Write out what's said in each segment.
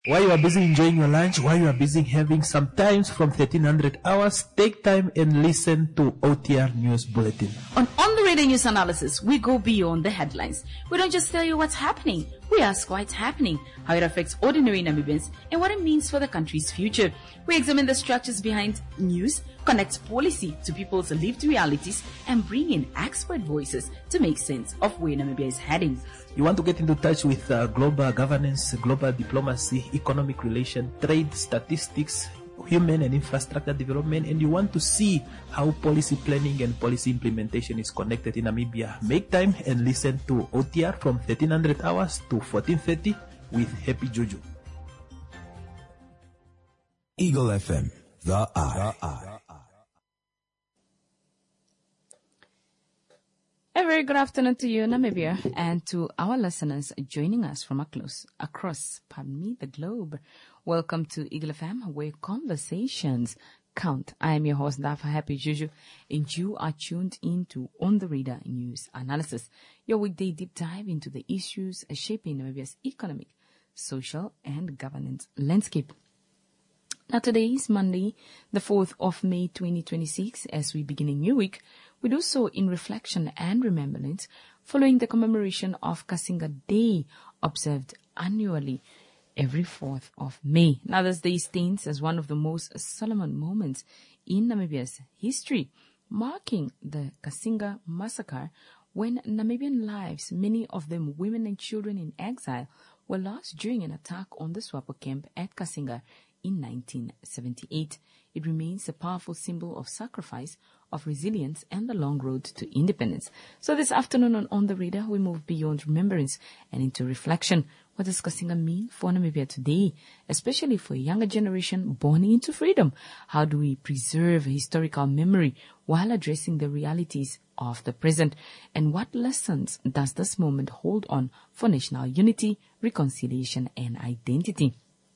While you are busy enjoying your lunch, while you are busy having some times from 1300 hours, take time and listen to OTR News Bulletin. On the Radio News Analysis, we go beyond the headlines. We don't just tell you what's happening. We ask why it's happening, how it affects ordinary Namibians, and what it means for the country's future. We examine the structures behind news, connect policy to people's lived realities, and bring in expert voices to make sense of where Namibia is heading. You want to get into touch with global governance, global diplomacy, economic relation, trade, statistics, human and infrastructure development, and you want to see how policy planning and policy implementation is connected in Namibia. Make time and listen to OTR from 1300 hours to 14:30 with Happy Juju. Eagle FM, the eye. A very good afternoon to you, Namibia, and to our listeners joining us from across the globe. Welcome to Eagle FM, where conversations count. I am your host, Dafa Happy Juju, and you are tuned in to On the Radar News Analysis, your weekday deep dive into the issues shaping Namibia's economic, social, and governance landscape. Now, today is Monday, the 4th of May, 2026. As we begin a new week, we do so in reflection and remembrance following the commemoration of Kasinga Day, observed annually every 4th of May. Now, this day stands as one of the most solemn moments in Namibia's history, marking the Kasinga massacre, when Namibian lives, many of them women and children in exile, were lost during an attack on the Swapo camp at Kasinga in 1978. It remains a powerful symbol of sacrifice, of resilience, and the long road to independence. So this afternoon on the Radar, we move beyond remembrance and into reflection. What does Kasinga mean for Namibia today, especially for a younger generation born into freedom? How do we preserve historical memory while addressing the realities of the present? And what lessons does this moment hold on for national unity, reconciliation, and identity?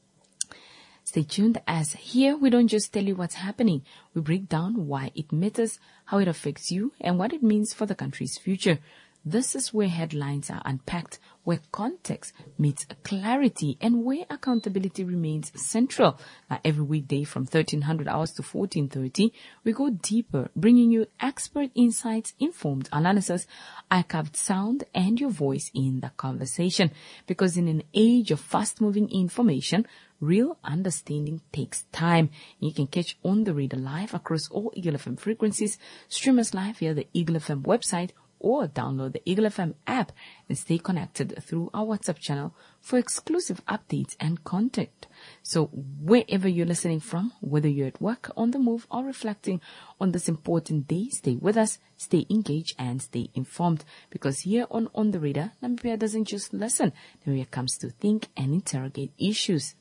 Stay tuned, as here we don't just tell you what's happening. We break down why it matters, how it affects you, and what it means for the country's future. This is where headlines are unpacked, where context meets clarity, and where accountability remains central. Now, every weekday from 1300 hours to 14:30, we go deeper, bringing you expert insights, informed analysis, archived sound, and your voice in the conversation. Because in an age of fast-moving information, real understanding takes time. You can catch On the Radar live across all Eagle FM frequencies, stream us live via the Eagle FM website, or download the Eagle FM app and stay connected through our WhatsApp channel for exclusive updates and content. So wherever you're listening from, whether you're at work, on the move, or reflecting on this important day, stay with us, stay engaged, and stay informed. Because here on the Radar, Namibia doesn't just listen. Namibia comes to think and interrogate issues.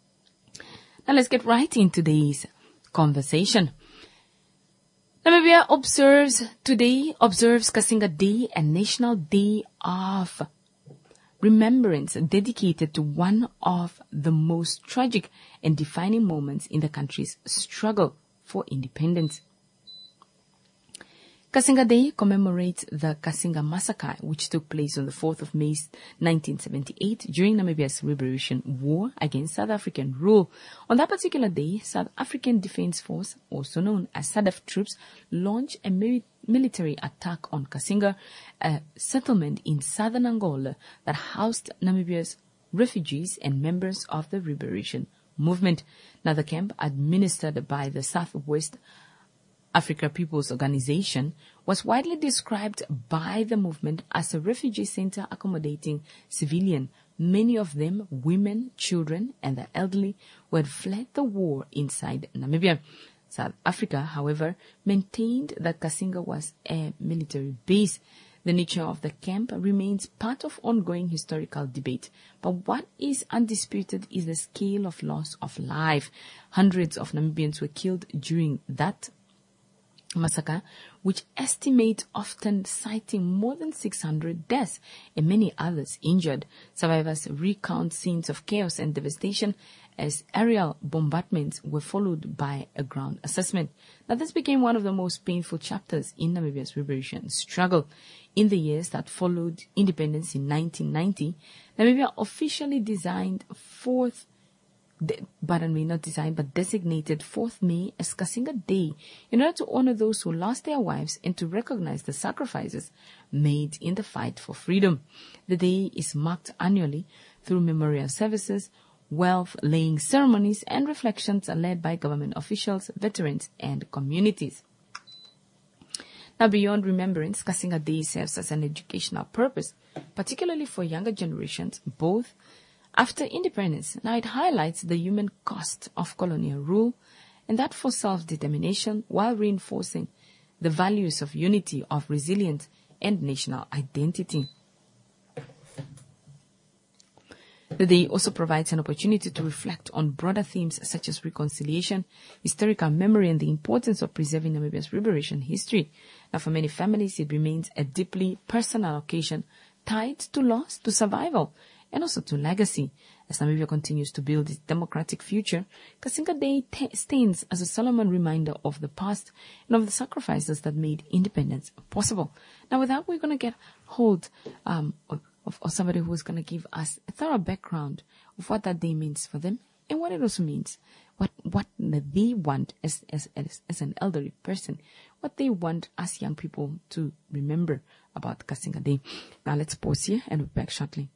Now let's get right into today's conversation. Namibia observes Kasinga Day, a national day of remembrance dedicated to one of the most tragic and defining moments in the country's struggle for independence. Kasinga Day commemorates the Kasinga massacre, which took place on the 4th of May 1978 during Namibia's liberation war against South African rule. On that particular day, South African Defence Force, also known as SADF troops, launched a military attack on Kasinga, a settlement in southern Angola that housed Namibia's refugees and members of the liberation movement. Now, the camp, administered by the Southwest Africa People's Organization, was widely described by the movement as a refugee center accommodating civilians, many of them women, children, and the elderly, who had fled the war inside Namibia. South Africa, however, maintained that Kasinga was a military base. The nature of the camp remains part of ongoing historical debate, but what is undisputed is the scale of loss of life. Hundreds of Namibians were killed during that massacre, which estimate often citing more than 600 deaths and many others injured. Survivors recount scenes of chaos and devastation as aerial bombardments were followed by a ground assessment. Now, this became one of the most painful chapters in Namibia's liberation struggle. In the years that followed independence in 1990, Namibia officially designed 4th designated 4th May as Kasinga Day in order to honor those who lost their wives and to recognize the sacrifices made in the fight for freedom. The day is marked annually through memorial services, wealth-laying ceremonies, and reflections led by government officials, veterans, and communities. Now, beyond remembrance, Kasinga Day serves as an educational purpose, particularly for younger generations, both after independence. Now, it highlights the human cost of colonial rule and that for self-determination while reinforcing the values of unity, of resilience, and national identity. The day also provides an opportunity to reflect on broader themes such as reconciliation, historical memory, and the importance of preserving Namibia's liberation history. Now, for many families, it remains a deeply personal occasion tied to loss, to survival, and also to legacy. As Namibia continues to build its democratic future, Kasinga Day stands as a solemn reminder of the past and of the sacrifices that made independence possible. Now, with that, we're going to get hold of somebody who is going to give us a thorough background of what that day means for them and what it also means, what they want as an elderly person, what they want us young people to remember about Kasinga Day. Now let's pause here and we'll be back shortly.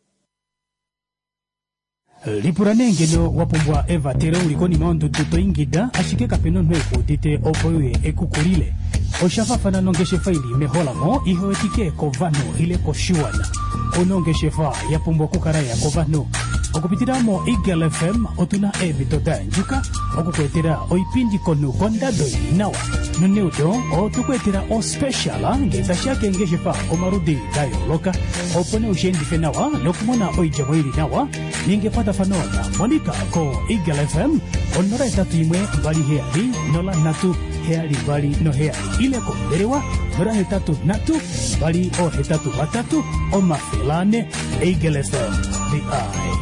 Lipuranengeno wapumbwa Eva tere ulikoni maondo tuto ingida ashike kapeno nweko dite opoye ekukulile oshafafana nongeshe faili meholamo iho etike kovano ile koshuana onongeshe fa yapumbwa kukaraya kovano okupitiramo Eagle FM otuna ebitoda njuka okukwetera oipindi konu kondadoi nawa nuneudo otukwetera o special ngeza shake ngeshe fa omarudi dayo loka opone ushendife nawa nokumona oijamoiri nawa ningepata fanona monika ko Eagle FM onora etatu imwe bali heari nola natu heari bali no heari ile ko derewa nora etatu natu bali o etatu batatu o mafelane Eagle FM the eye.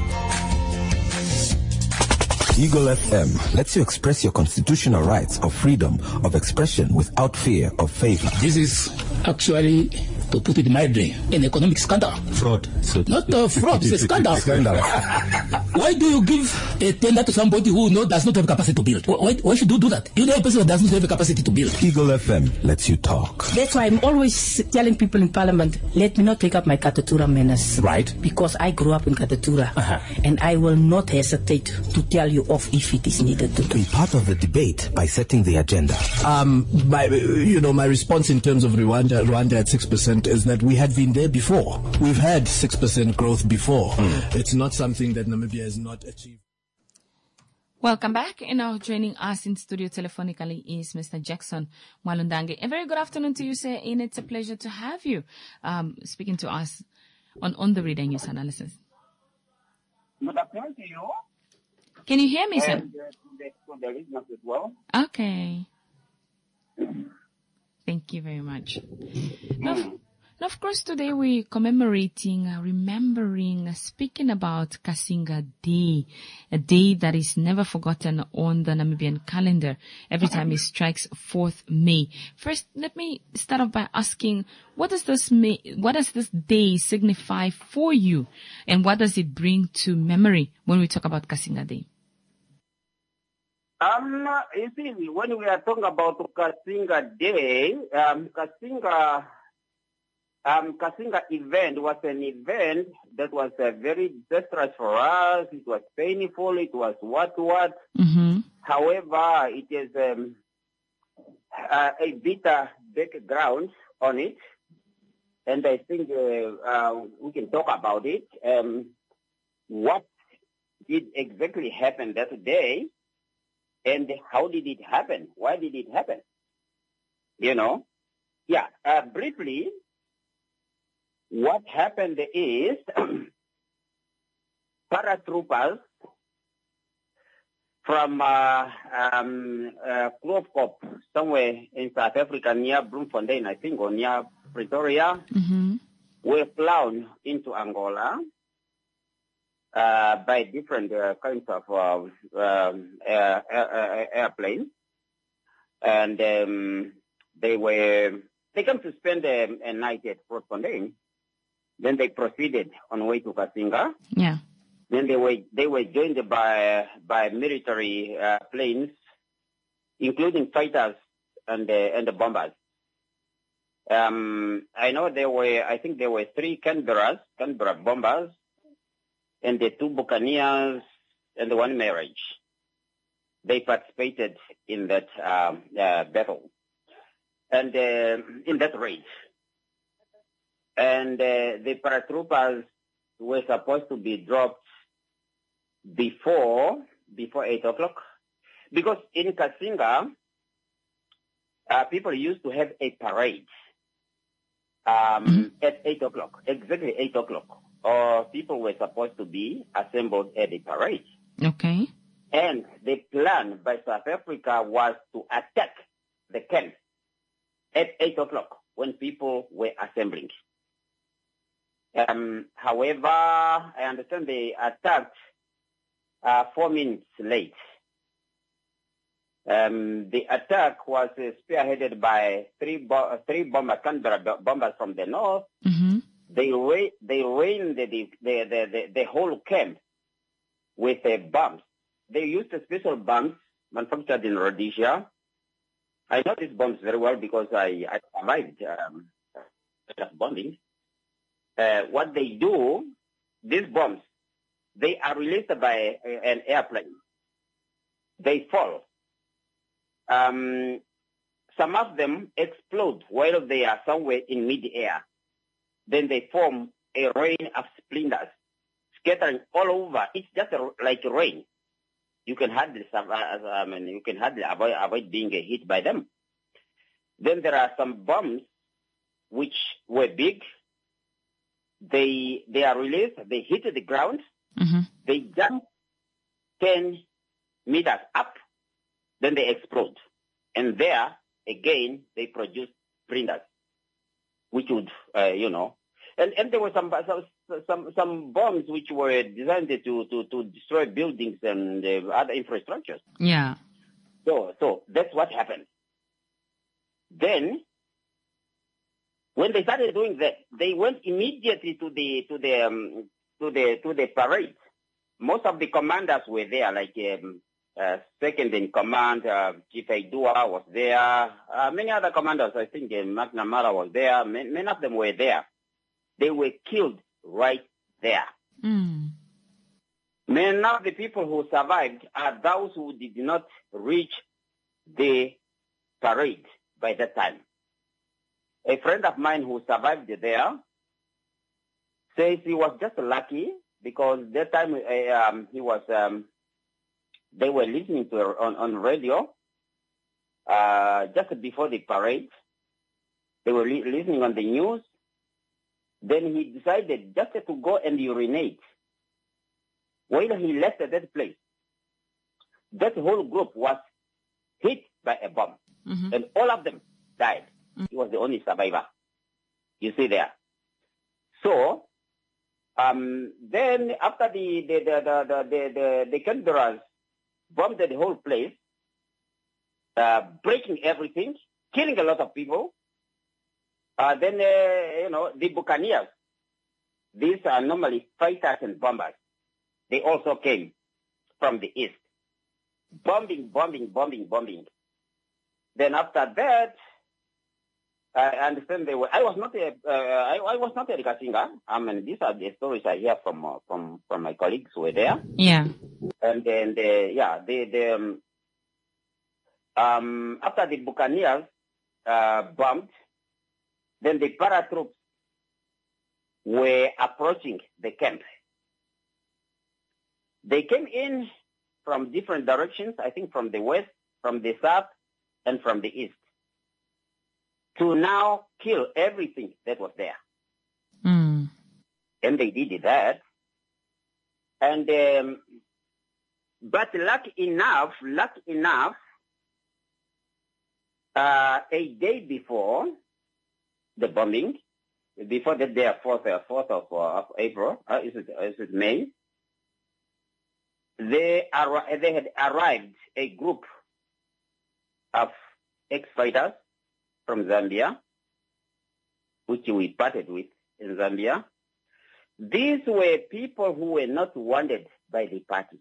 Eagle FM lets you express your constitutional rights of freedom of expression without fear of favor. This is actually, to put it mildly, an economic scandal. Fraud. So not fraud, it's a scandal. Why do you give a tender to somebody who does not have capacity to build? Why should you do that? You know a person that does not have a capacity to build. Eagle FM lets you talk. That's why I'm always telling people in Parliament, let me not take up my Katatura menace. Right. Because I grew up in Katatura. And I will not hesitate to tell you off if it is needed to do. Be part of the debate by setting the agenda. My response in terms of Rwanda at 6% is that we had been there before. We've had 6% growth before. It's not something that Namibia has not achieved. Welcome back. And now joining us in studio telephonically is Mr. Jackson Mwalundange. A very good afternoon to you, sir, and it's a pleasure to have you speaking to us on the Reader News Analysis. Good afternoon to you. Can you hear me, sir? And the listeners as well. Okay. Thank you very much. Now, of course, today we're commemorating, remembering, speaking about Kasinga Day, a day that is never forgotten on the Namibian calendar every time it strikes 4th May. First, let me start off by asking, what does this day signify for you, and what does it bring to memory when we talk about Kasinga Day? You see, when we are talking about Kasinga Day, Kasinga event was an event that was very disastrous for us. It was painful. It was what. Mm-hmm. However, it is a bitter background on it, and I think we can talk about it. What did exactly happen that day, and how did it happen? Why did it happen? Briefly. What happened is paratroopers from Kloofkop, somewhere in South Africa near Bloemfontein, I think, or near Pretoria, were flown into Angola by different kinds of airplanes, and they came to spend a night at Bloemfontein. Then they proceeded on way to Kasinga. Yeah. Then they were joined by military planes, including fighters and the bombers. I know there were 3 Canberra bombers, and the 2 Buccaneers and the 1 Mirage. They participated in that battle and in that raid. And the paratroopers were supposed to be dropped before 8 o'clock, because in Kasinga, people used to have a parade at 8 o'clock, exactly 8 o'clock. Or people were supposed to be assembled at the parade. Okay. And the plan by South Africa was to attack the camp at 8 o'clock when people were assembling. However, I understand they attacked 4 minutes late. The attack was spearheaded by 3 Canberra bombers from the north. Mm-hmm. They rained the whole camp with bombs. They used special bombs manufactured in Rhodesia. I know these bombs very well because I survived bombing. What they do, these bombs, they are released by an airplane. They fall. Some of them explode while they are somewhere in mid-air. Then they form a rain of splinters, scattering all over. It's just like rain. You can hardly avoid being hit by them. Then there are some bombs which were big. They are released. They hit the ground. Mm-hmm. They jump 10 meters up. Then they explode. And there, again, they produce splinters, which would, And there were some bombs which were designed to destroy buildings and other infrastructures. Yeah. So that's what happened. Then, when they started doing that, they went immediately to the parade. Most of the commanders were there, like second in command, Chief Aidua was there. Many other commanders, I think McNamara was there. Many of them were there. They were killed right there. Mm. Many of the people who survived are those who did not reach the parade by that time. A friend of mine who survived there says he was just lucky because that time they were listening to on radio just before the parade. They were listening on the news. Then he decided just to go and urinate. When he left that place, that whole group was hit by a bomb. Mm-hmm. And all of them died. Mm-hmm. He was the only survivor. You see there. So, then after the Canberras bombed the whole place, breaking everything, killing a lot of people. Then, the Buccaneers, these are normally fighters and bombers. They also came from the east. Bombing. Then after that, I understand I was not at Kasinga. These are the stories I hear from my colleagues who were there. Yeah. And then, after the Buccaneers bombed, then the paratroops were approaching the camp. They came in from different directions, I think from the west, from the south, and from the east, to now kill everything that was there. Mm. And they did that. And, but luck enough, a day before the bombing, before that day, 4th of April, is it May? They had arrived a group of ex-fighters from Zambia, which we parted with in Zambia. these were people who were not wanted by the party.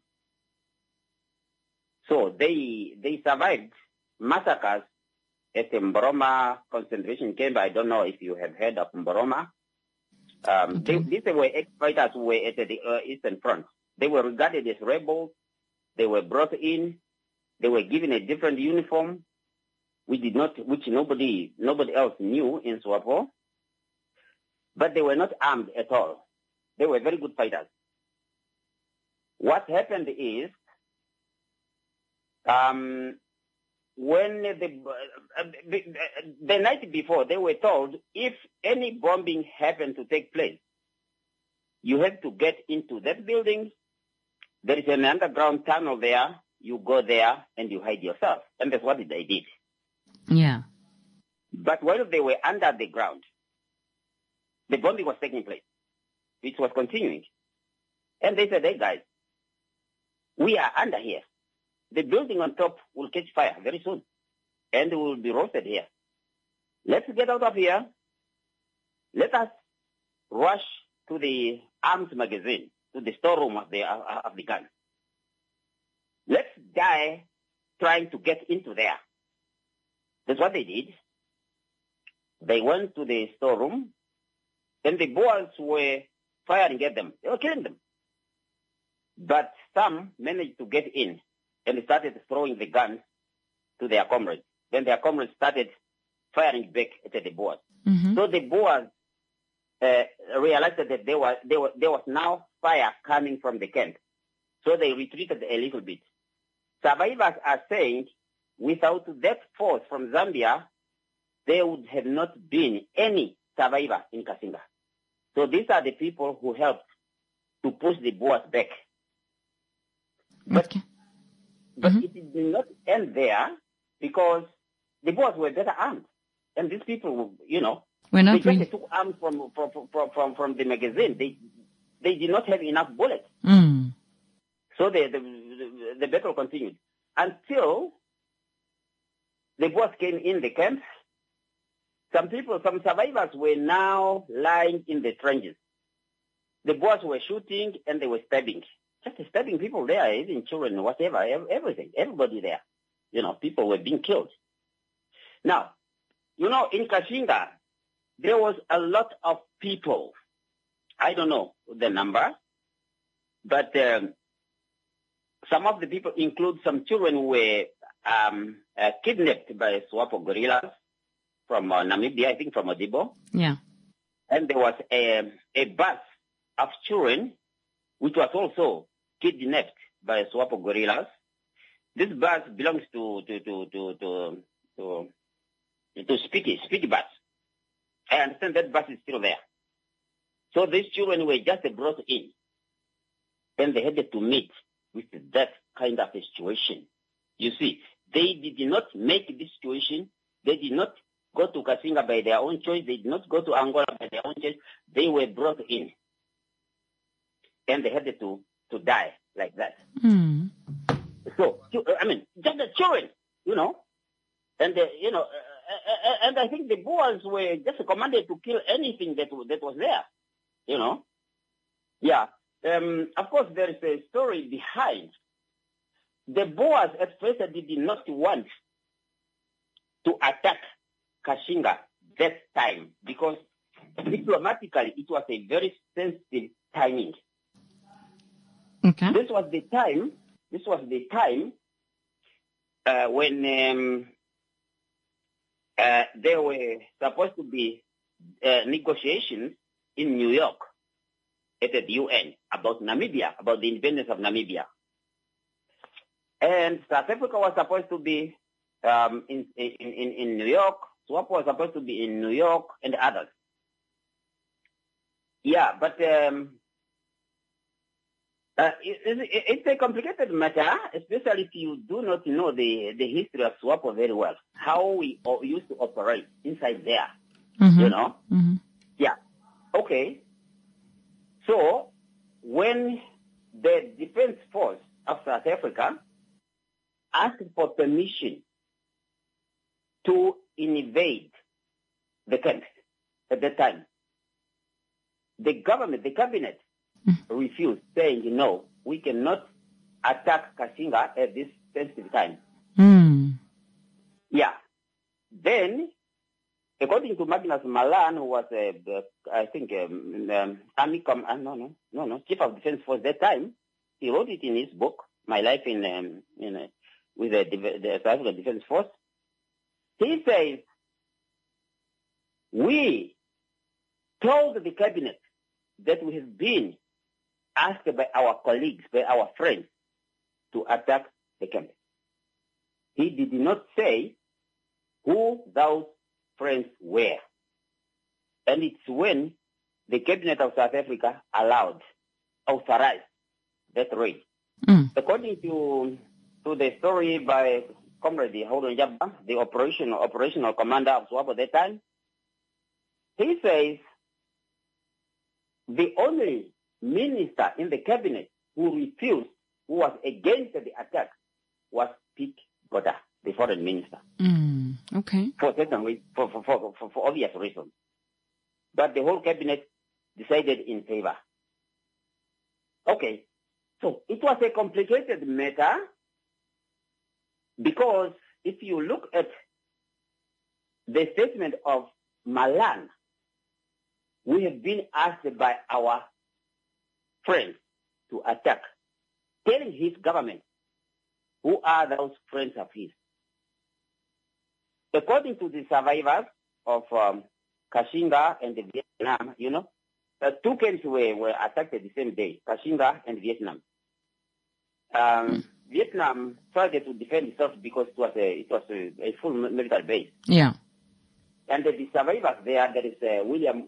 So they survived massacres at the Mboroma concentration camp. I don't know if you have heard of Mboroma. These were ex-fighters who were at the Eastern Front. They were regarded as rebels. They were brought in. They were given a different uniform, which nobody else knew in SWAPO. But they were not armed at all. They were very good fighters. What happened is, when the night before, they were told if any bombing happened to take place, you have to get into that building. There is an underground tunnel there. You go there and you hide yourself. And that's what they did. Yeah. But while they were under the ground, the bombing was taking place. It was continuing. And they said, hey guys, we are under here. The building on top will catch fire very soon. And we will be roasted here. Let's get out of here. Let us rush to the arms magazine, to the storeroom of the gun. Let's die trying to get into there. That's what they did. They went to the storeroom, and the Boers were firing at them. They were killing them. But some managed to get in and started throwing the guns to their comrades. Then their comrades started firing back at the Boers. Mm-hmm. So the Boers realized that there was now fire coming from the camp. So they retreated a little bit. Survivors are saying without that force from Zambia, there would have not been any survivor in Kasinga. So these are the people who helped to push the Boers back. But it did not end there because the Boers were better armed. And these people, we're not they just took arms from the magazine. They did not have enough bullets. Mm. So the battle continued until the Boers came in the camp. Some survivors were now lying in the trenches. The Boers were shooting and they were stabbing. Just stabbing people there, even children, whatever, everything, everybody there. People were being killed. Now, in Kashinga, there was a lot of people. I don't know the number, but some of the people include some children who were kidnapped by SWAPO guerrillas from Namibia, I think from Odibo. Yeah. And there was a bus of children which was also kidnapped by SWAPO guerrillas. This bus belongs to Speedy bus. I understand that bus is still there. So these children were just brought in, and they had to meet with that kind of a situation. You see, they did not make this situation. They did not go to Kasinga by their own choice. They did not go to Angola by their own choice. They were brought in, and they had to die like that. Mm. So, just the children, and and I think the Boers were just commanded to kill anything that was there, Yeah. Of course, there is a story behind. The Boers at first did not want to attack Kashinga that time because diplomatically it was a very sensitive timing. Okay. This was the time when there were supposed to be negotiations in New York at the UN about Namibia, about the independence of Namibia. And South Africa was supposed to be in New York. SWAPO was supposed to be in New York and others. Yeah, but it's a complicated matter, especially if you do not know the history of SWAPO very well, how we used to operate inside there, Mm-hmm. Yeah. Okay. So when the Defense Force of South Africa asked for permission to invade the camp at that time, the government, the cabinet, refused, saying, no, we cannot attack Kashinga at this sensitive time. Yeah. Then, according to Magnus Malan, who was, I think, Army Chief of Defense Force that time, he wrote it in his book, My Life with the South African Defense Force. He says, we told the cabinet that we have been asked by our colleagues, by our friends, to attack the camp. He did not say who those friends were. And it's when the cabinet of South Africa authorized that raid. According to the story by Comrade Howard Jabba, the operational commander of SWAPO at that time, he says the only minister in the cabinet who refused, who was against the attack, was Pete Goddah, the foreign minister. Okay. For obvious reasons. But the whole cabinet decided in favor. Okay. So it was a complicated matter because if you look at the statement of Malan, we have been asked by our friends to attack, telling his government who are those friends of his. According to the survivors of Kashinga and Vietnam, two camps were attacked at the same day, Kashinga and Vietnam. Vietnam tried to defend itself because it was a full military base. Yeah. And the survivors there is William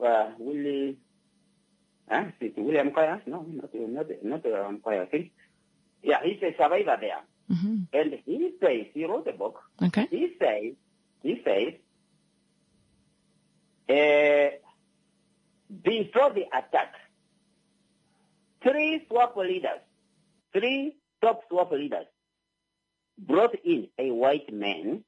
Kwaya? No, not Kwaya. I think. Yeah, he's a survivor there. And he says, he wrote a book. Okay. He says, before the attack, three top SWAPO leaders brought in a white man.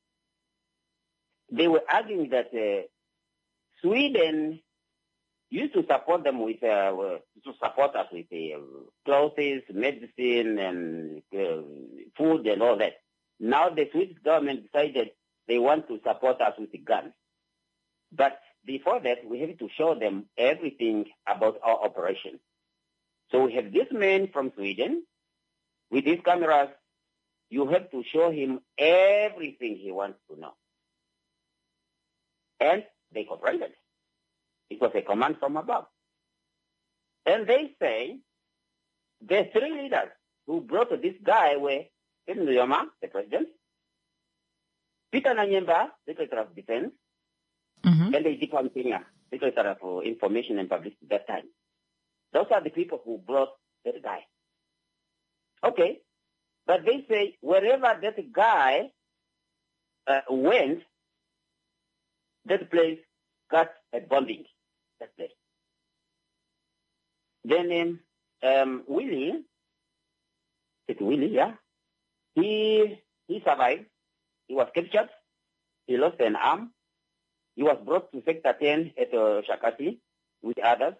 They were arguing that Sweden used to support them with clothes, medicine, and food and all that. Now the Swedish government decided they want to support us with guns. But before that, we have to show them everything about our operation. So we have this man from Sweden with his cameras. You have to show him everything he wants to know. And they cooperated. It was a command from above. And they say the three leaders who brought this guy were Ken Nuyoma, the president, Peter Nanyemba, Secretary of Defense, and Dipan Kenya, Secretary of Information and Publicity at that time. Those are the people who brought that guy. Okay. But they say wherever that guy went, that place got a bombing. That place. Then Willie, yeah, he survived. He was captured. He lost an arm. He was brought to Sector 10 at Shakati with others.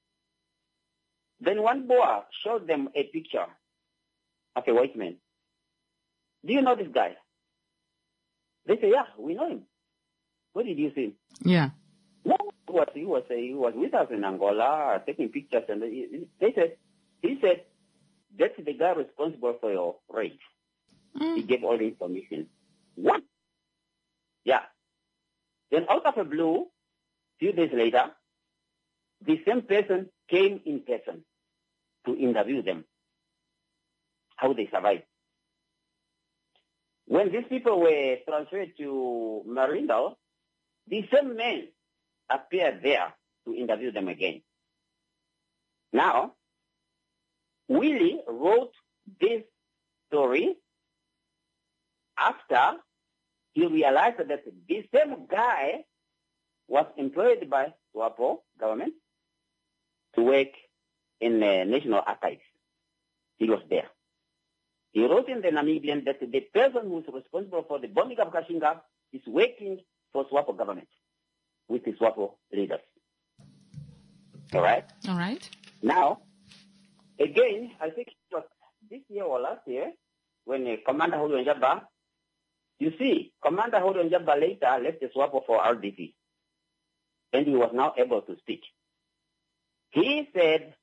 Then one boy showed them a picture of a white man. Do you know this guy? They say, yeah, we know him. Where did you see him? Yeah. No, he was with us in Angola, taking pictures, and he said, that's the guy responsible for your raid. He gave all the information. What? Yeah. Then out of the blue, few days later, the same person came in person to interview them, how they survived. When these people were transferred to Marindo, the same man appeared there to interview them again. Now, Willie wrote this story after he realized that the same guy was employed by SWAPO government to work in the National Archives. He was there. He wrote in the Namibian that the person who is responsible for the bombing of Kashinga is working for SWAPO government with the SWAPO leaders. All right? All right. Now, again, I think it was this year or last year when Commander Hulu Njaba, you see, Commander Hulu Njaba later left the SWAPO for RDC, and he was now able to speak. He said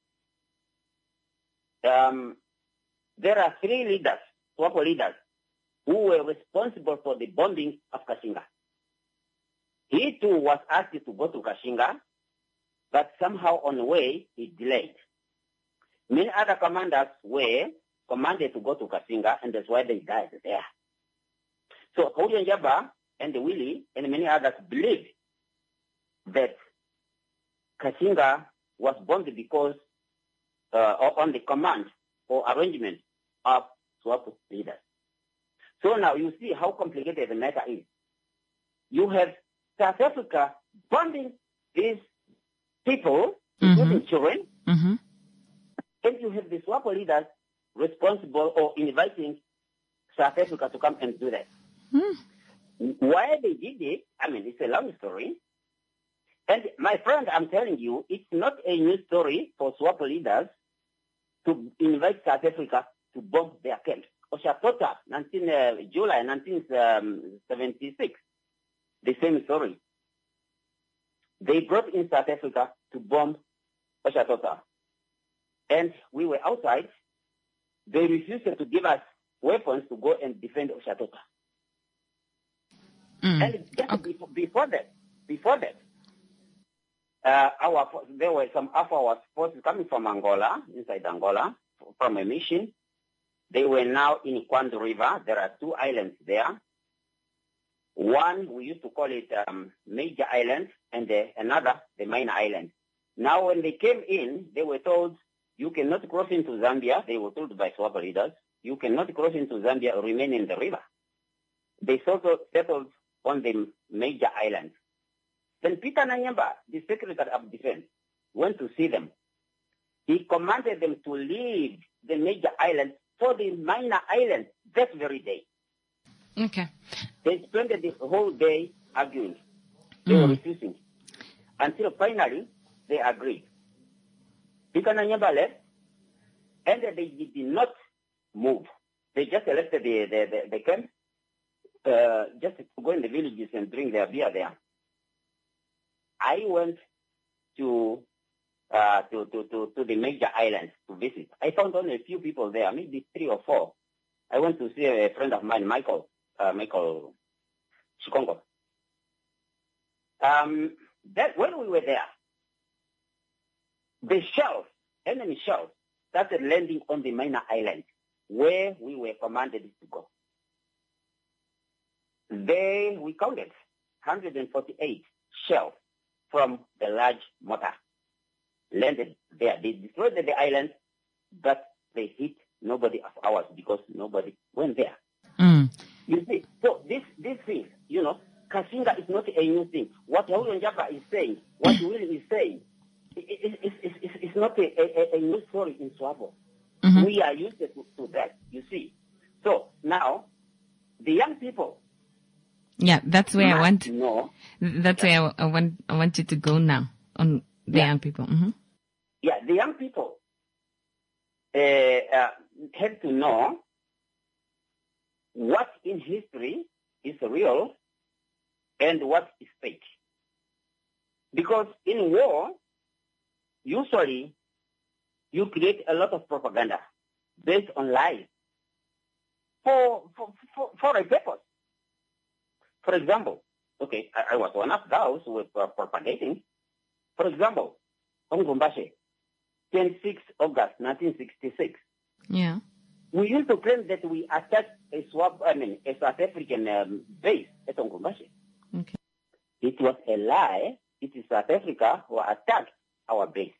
there are 3 leaders, SWAPO leaders, who were responsible for the bombing of Kashinga. He too was asked to go to Kashinga, but somehow on the way he delayed. Many other commanders were commanded to go to Kashinga, and that's why they died there. So Hulu Njaba and Willie and many others believe that Kashinga was bombed because on the command or arrangement of SWAPO leaders. So now you see how complicated the matter is. You have South Africa bombing these people, including children, and you have the SWAPO leaders responsible or inviting South Africa to come and do that. Why they did it, I mean, it's a long story. And my friend, I'm telling you, it's not a new story for SWAPO leaders to invite South Africa to bomb their camps. Oshakota, July 1976, the same story. They brought in South Africa to bomb Oshakota. And we were outside. They refused to give us weapons to go and defend Oshakota. And just before that, there were some of our forces coming from Angola, inside Angola, from a mission. They were now in Kwanzu River. There are 2 islands there. One, we used to call it Major Island, and another, the Minor Island. Now, when they came in, they were told, you cannot cross into Zambia. They were told by SWAPO leaders, you cannot cross into Zambia or remain in the river. They settled on the Major Island. Then Peter Nanyamba, the Secretary of Defense, went to see them. He commanded them to leave the Major Island for the Minor Island that very day. Okay. They spent the whole day arguing. They were refusing. Until finally, they agreed. Peter Nanyamba left, and they did not move. They just left the camp, just to go in the villages and drink their beer there. I went to the Major Islands to visit. I found only a few people there, maybe 3 or 4. I went to see a friend of mine, Michael Chikongo. That when we were there, the enemy shells, started landing on the Minor Island, where we were commanded to go. We counted 148 shells from the large mortar landed there. They destroyed the island, but they hit nobody of ours because nobody went there. You see, so this thing, Kashinga is not a new thing. What Hulu Njaba is saying, what Willie is saying, it's not a new story in SWAPO. We are used to that, you see. So now, the young people. Yeah, that's where I want. No. That's where I want you to go now on the young people. Yeah, the young people have to know what in history is real and what is fake. Because in war, usually you create a lot of propaganda based on lies for a purpose. For example, okay, I was one of those who were propagating. For example, Ongumbashe, 26 August 1966. Yeah. We used to claim that we attacked a South African base at Ongumbashe. Okay. It was a lie. It is South Africa who attacked our base.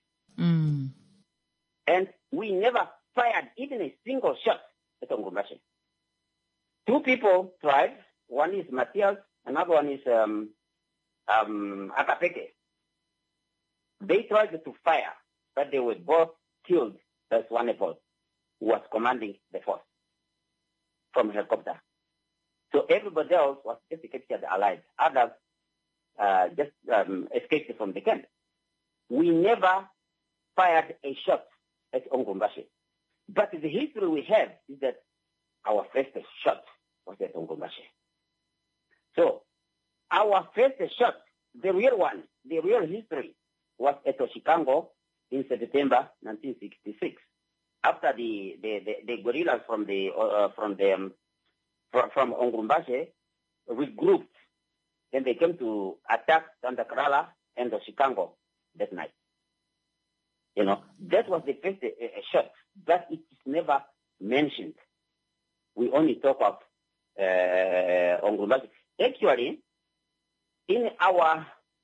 And we never fired even a single shot at Ongumbashe. 2 people tried. One is Matthias, another one is Akapeke. They tried to fire, but they were both killed by Swanepoel, who was commanding the force from helicopter. So everybody else was just captured alive. Others just escaped from the camp. We never fired a shot at Ongombashi. But the history we have is that our first shot was at Ongombashi. So our first shot, the real one, the real history, was at Oshikango in September 1966. After the guerrillas from Ongombashi regrouped, then they came to attack Tandakrala and Oshikango that night. You know, that was the first shot, but it is never mentioned. We only talk of Ongombashi. Actually, in our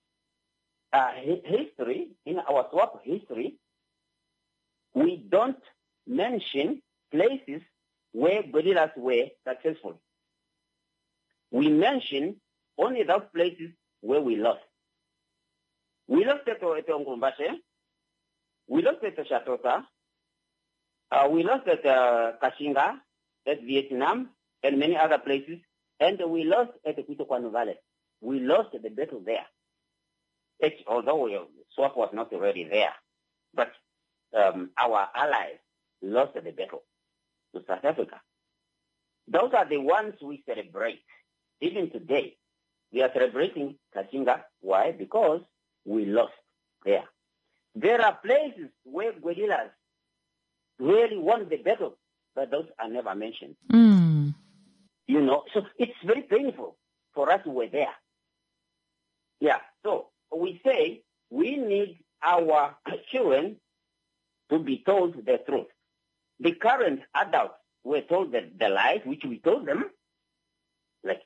history, in our SWAPO history, we don't mention places where guerrillas were successful. We mention only those places where we lost. We lost at Ongombashi, we lost at Shatota, we lost at Kashinga, at Vietnam, and many other places, and we lost at the Quitokwanu Valley. We lost the battle there. Although SWAPO was not already there, but our allies lost the battle to South Africa. Those are the ones we celebrate. Even today, we are celebrating Kashinga. Why? Because we lost there. There are places where guerrillas really won the battle, but those are never mentioned. You know, so it's very painful for us who were there. Yeah, so we say we need our children to be told the truth. The current adults were told the lies, which we told them, as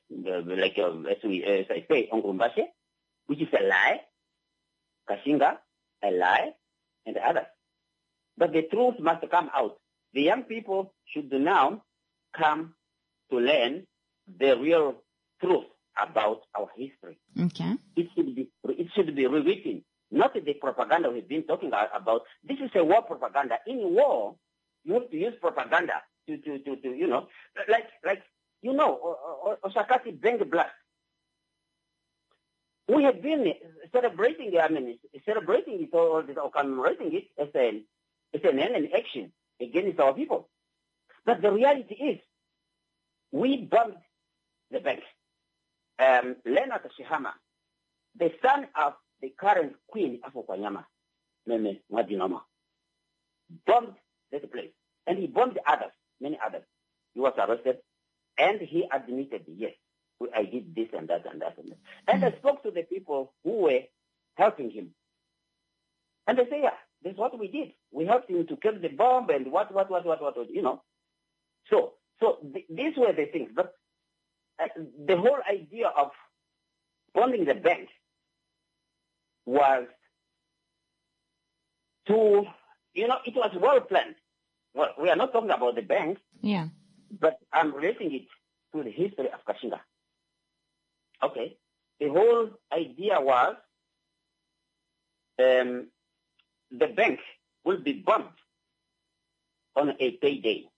I say, Ongombashi, which is a lie, Kashinga, a lie, and others. But the truth must come out. The young people should now come to learn the real truth about our history. Okay. It should be rewritten, not the propaganda we've been talking about. This is a war propaganda. In war, you have to use propaganda to you know, Osakati Beng Blast. We have been celebrating it or commemorating it as an enemy action against our people. But the reality is, we bombed the bank. Leonard Shihama, the son of the current queen of Okwanyama, Meme Mwadinoma, bombed that place. And he bombed others, many others. He was arrested, and he admitted, yes, I did this and that and that and that. And I spoke to the people who were helping him. And they say, yeah, that's what we did. We helped him to kill the bomb and what, you know. So these were the things. But the whole idea of bombing the bank was to, you know, it was well planned. Well, we are not talking about the bank. Yeah. But I'm relating it to the history of Kashinga. Okay. The whole idea was the bank will be bombed on a payday.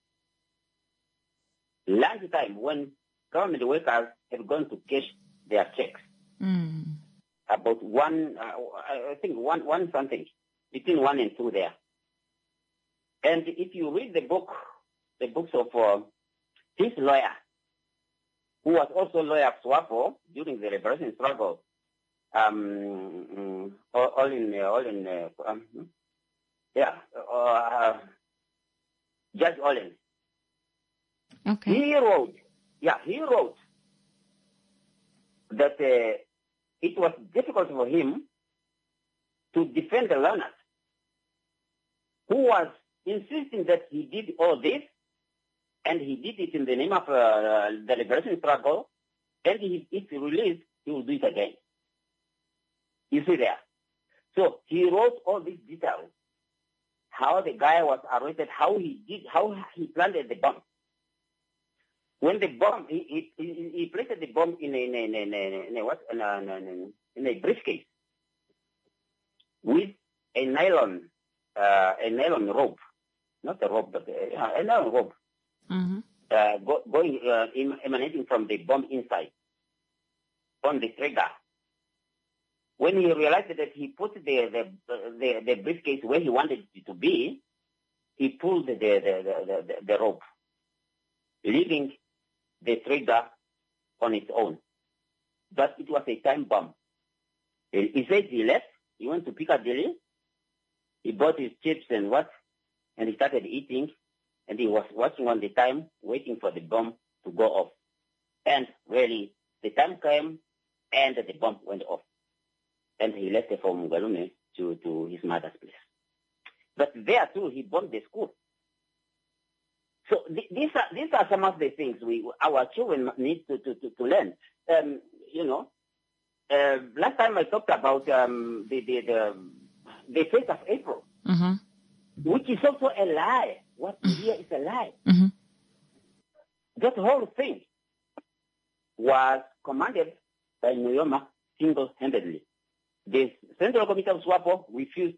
Lunchtime, when government workers have gone to cash their checks. About one something, between 1 and 2 there. And if you read the books of his lawyer, who was also lawyer of SWAPO during the liberation struggle, Judge Olin. Okay. He wrote that it was difficult for him to defend the learners, who was insisting that he did all this, and he did it in the name of the liberation struggle, and if he released, he will do it again. You see there. So he wrote all these details, how the guy was arrested, how he planted the bomb. When the bomb, he placed the bomb in a briefcase with a nylon rope, not a rope, but a nylon rope, emanating from the bomb inside on the trigger. when he realized that he put the briefcase where he wanted it to be, he pulled the rope, leaving the trigger on its own. But it was a time bomb. He said he left. He went to Piccadilly. He bought his chips and he started eating. And he was watching on the time, waiting for the bomb to go off. And really, the time came, and the bomb went off. And he left from Mungalume to his mother's place. But there too, he bombed the school. So these are some of the things our children need to learn. Last time I talked about the 1st of April, which is also a lie. What we hear is a lie. That whole thing was commanded by Nujoma single-handedly. The Central Committee of SWAPO refused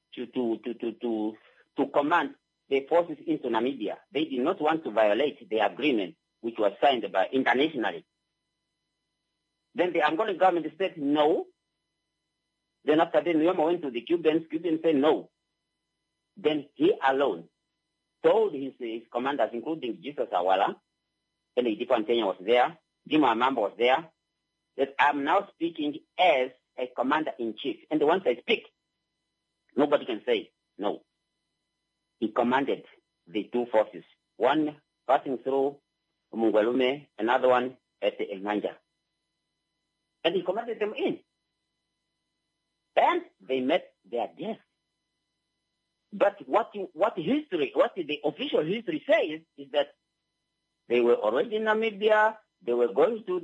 to command the forces into Namibia. They did not want to violate the agreement which was signed internationally. Then the Angolan government said no. Then after that, Nujoma went to the Cubans. Cubans said no. Then he alone told his commanders, including Jesus Awala, and Edipo Antenya was there, Jima Amamba was there, that I'm now speaking as a commander-in-chief. And once I speak, nobody can say no. He commanded the two forces, one passing through Mungalume, another one at Enganja. And he commanded them in. And they met their death. But what the official history says is that they were already in Namibia. They were going to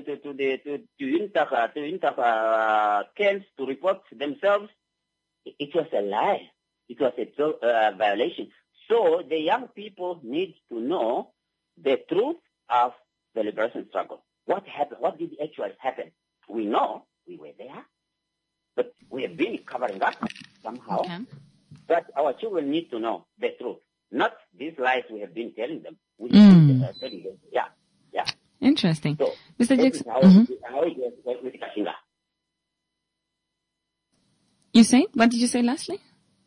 Unitaka camps to report themselves. It was a lie. It was a violation. So the young people need to know the truth of the liberation struggle. What happened? What did actually happen? We know we were there, but we have been covering up somehow. Okay. But our children need to know the truth, not these lies we have been telling them. We have been telling them. Yeah. Interesting. So, Mr. Jackson, how it was with Kashinga. You say? What did you say lastly?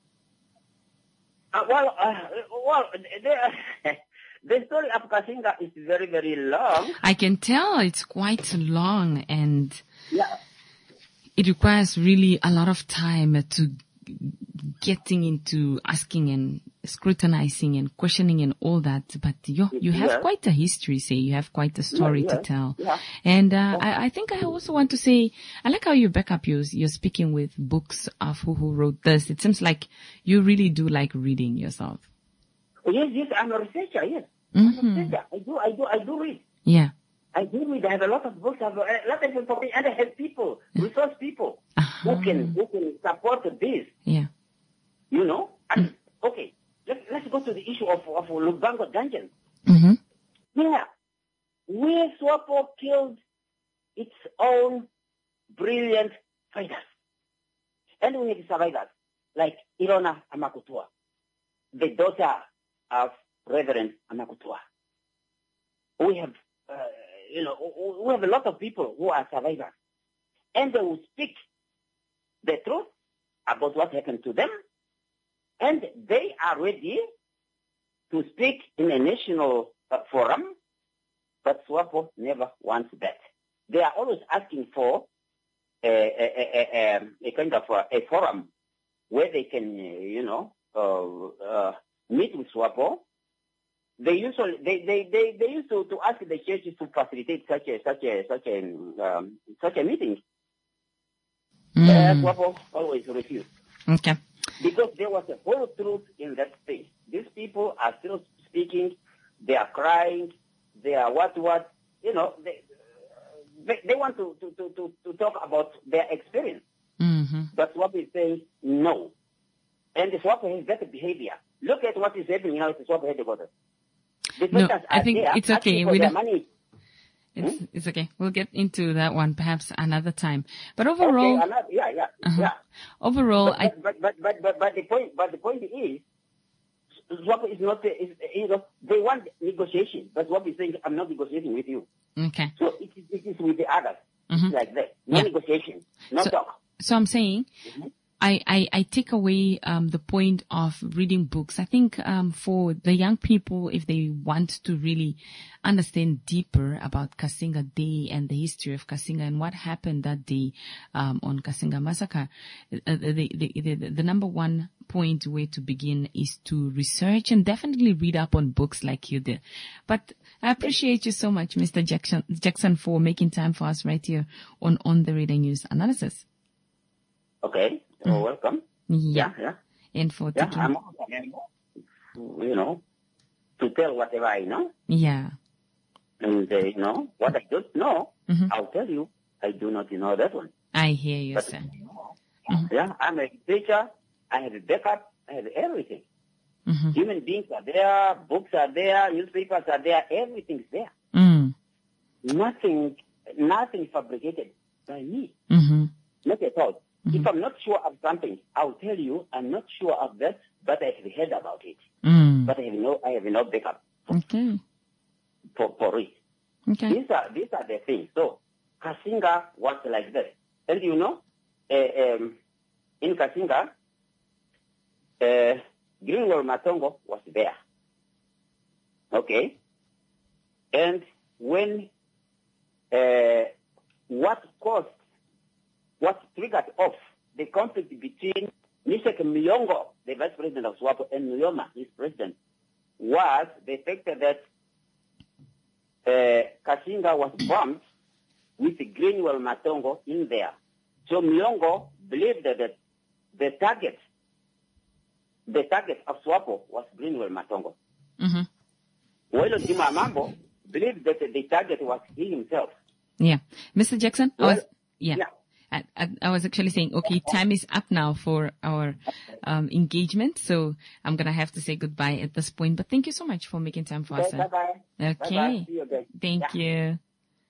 The story of Kashinga is very, very long. I can tell it's quite long, and it requires really a lot of time to getting into asking and scrutinizing and questioning and all that. But you have quite a history, say you have quite a story to tell. Yeah. And I think I also want to say, I like how you back up you're speaking with books of who wrote this. It seems like you really do like reading yourself. Yes, I'm a researcher, yes. I'm a researcher. I do read. Yeah. I do read. I have a lot of books, I have a lot of information, and I have people, resource people, who can support this. Yeah. You know? And, okay, let's go to the issue of Lubango Dungeon. Yeah. Where SWAPO killed its own brilliant fighters. And we have survivors, like Irona Amakutua, the daughter of Reverend Amakutua. We have, we have a lot of people who are survivors. And they will speak the truth about what happened to them. And they are ready to speak in a national forum, but SWAPO never wants that. They are always asking for a kind of a forum where they can, meet with SWAPO. They used to ask the churches to facilitate such a meeting. SWAPO always refused. Okay. Because there was a whole truth in that space. These people are still speaking. They are crying. They are what? They want to talk about their experience. But SWAPO is saying no. And the SWAPO has better behavior. Look at what is happening now at the SWAPO headquarters. No, I think it's okay. It's okay. We'll get into that one perhaps another time. But overall, Overall, but the point is, SWAPO is not. They want negotiation, but SWAPO is saying, "I'm not negotiating with you." Okay. So it is with the others. It's like that. No negotiation. No talk. So I'm saying, I take away the point of reading books. I think for the young people, if they want to really understand deeper about Kasinga Day and the history of Kasinga and what happened that day on Kasinga Massacre, the number one point where to begin is to research and definitely read up on books like you did. But I appreciate you so much, Mr. Jackson, for making time for us right here on the Radar News Analysis. Okay. You're welcome. Yeah. Yeah. And for taking... I'm to tell whatever I know. Yeah. And, what I don't know, I'll tell you, I do not know that one. I hear you, sir. Yeah, I'm a teacher. I have a backup. I have everything. Human beings are there. Books are there. Newspapers are there. Everything's there. Nothing fabricated by me. Not at all. If I'm not sure of something, I'll tell you I'm not sure of that, but I have heard about it. But I have no backup for it. Okay. These are the things. So Kasinga was like that. And in Kasinga, Greenwell Matongo was there. Okay. And when what triggered off the conflict between Meshek Miyongo, the vice president of SWAPO, and Nyoma, his president, was the fact that Kasinga was bombed with Greenwell Matongo in there. So Miyongo believed that the target of SWAPO was Greenwell Matongo. Welo Dima Mambo believed that the target was he himself. Yeah. Mr. Jackson? I was actually saying, okay, time is up now for our engagement, so I'm going to have to say goodbye at this point. But thank you so much for making time for us. Bye-bye. Okay. Bye-bye. See you again. Thank you.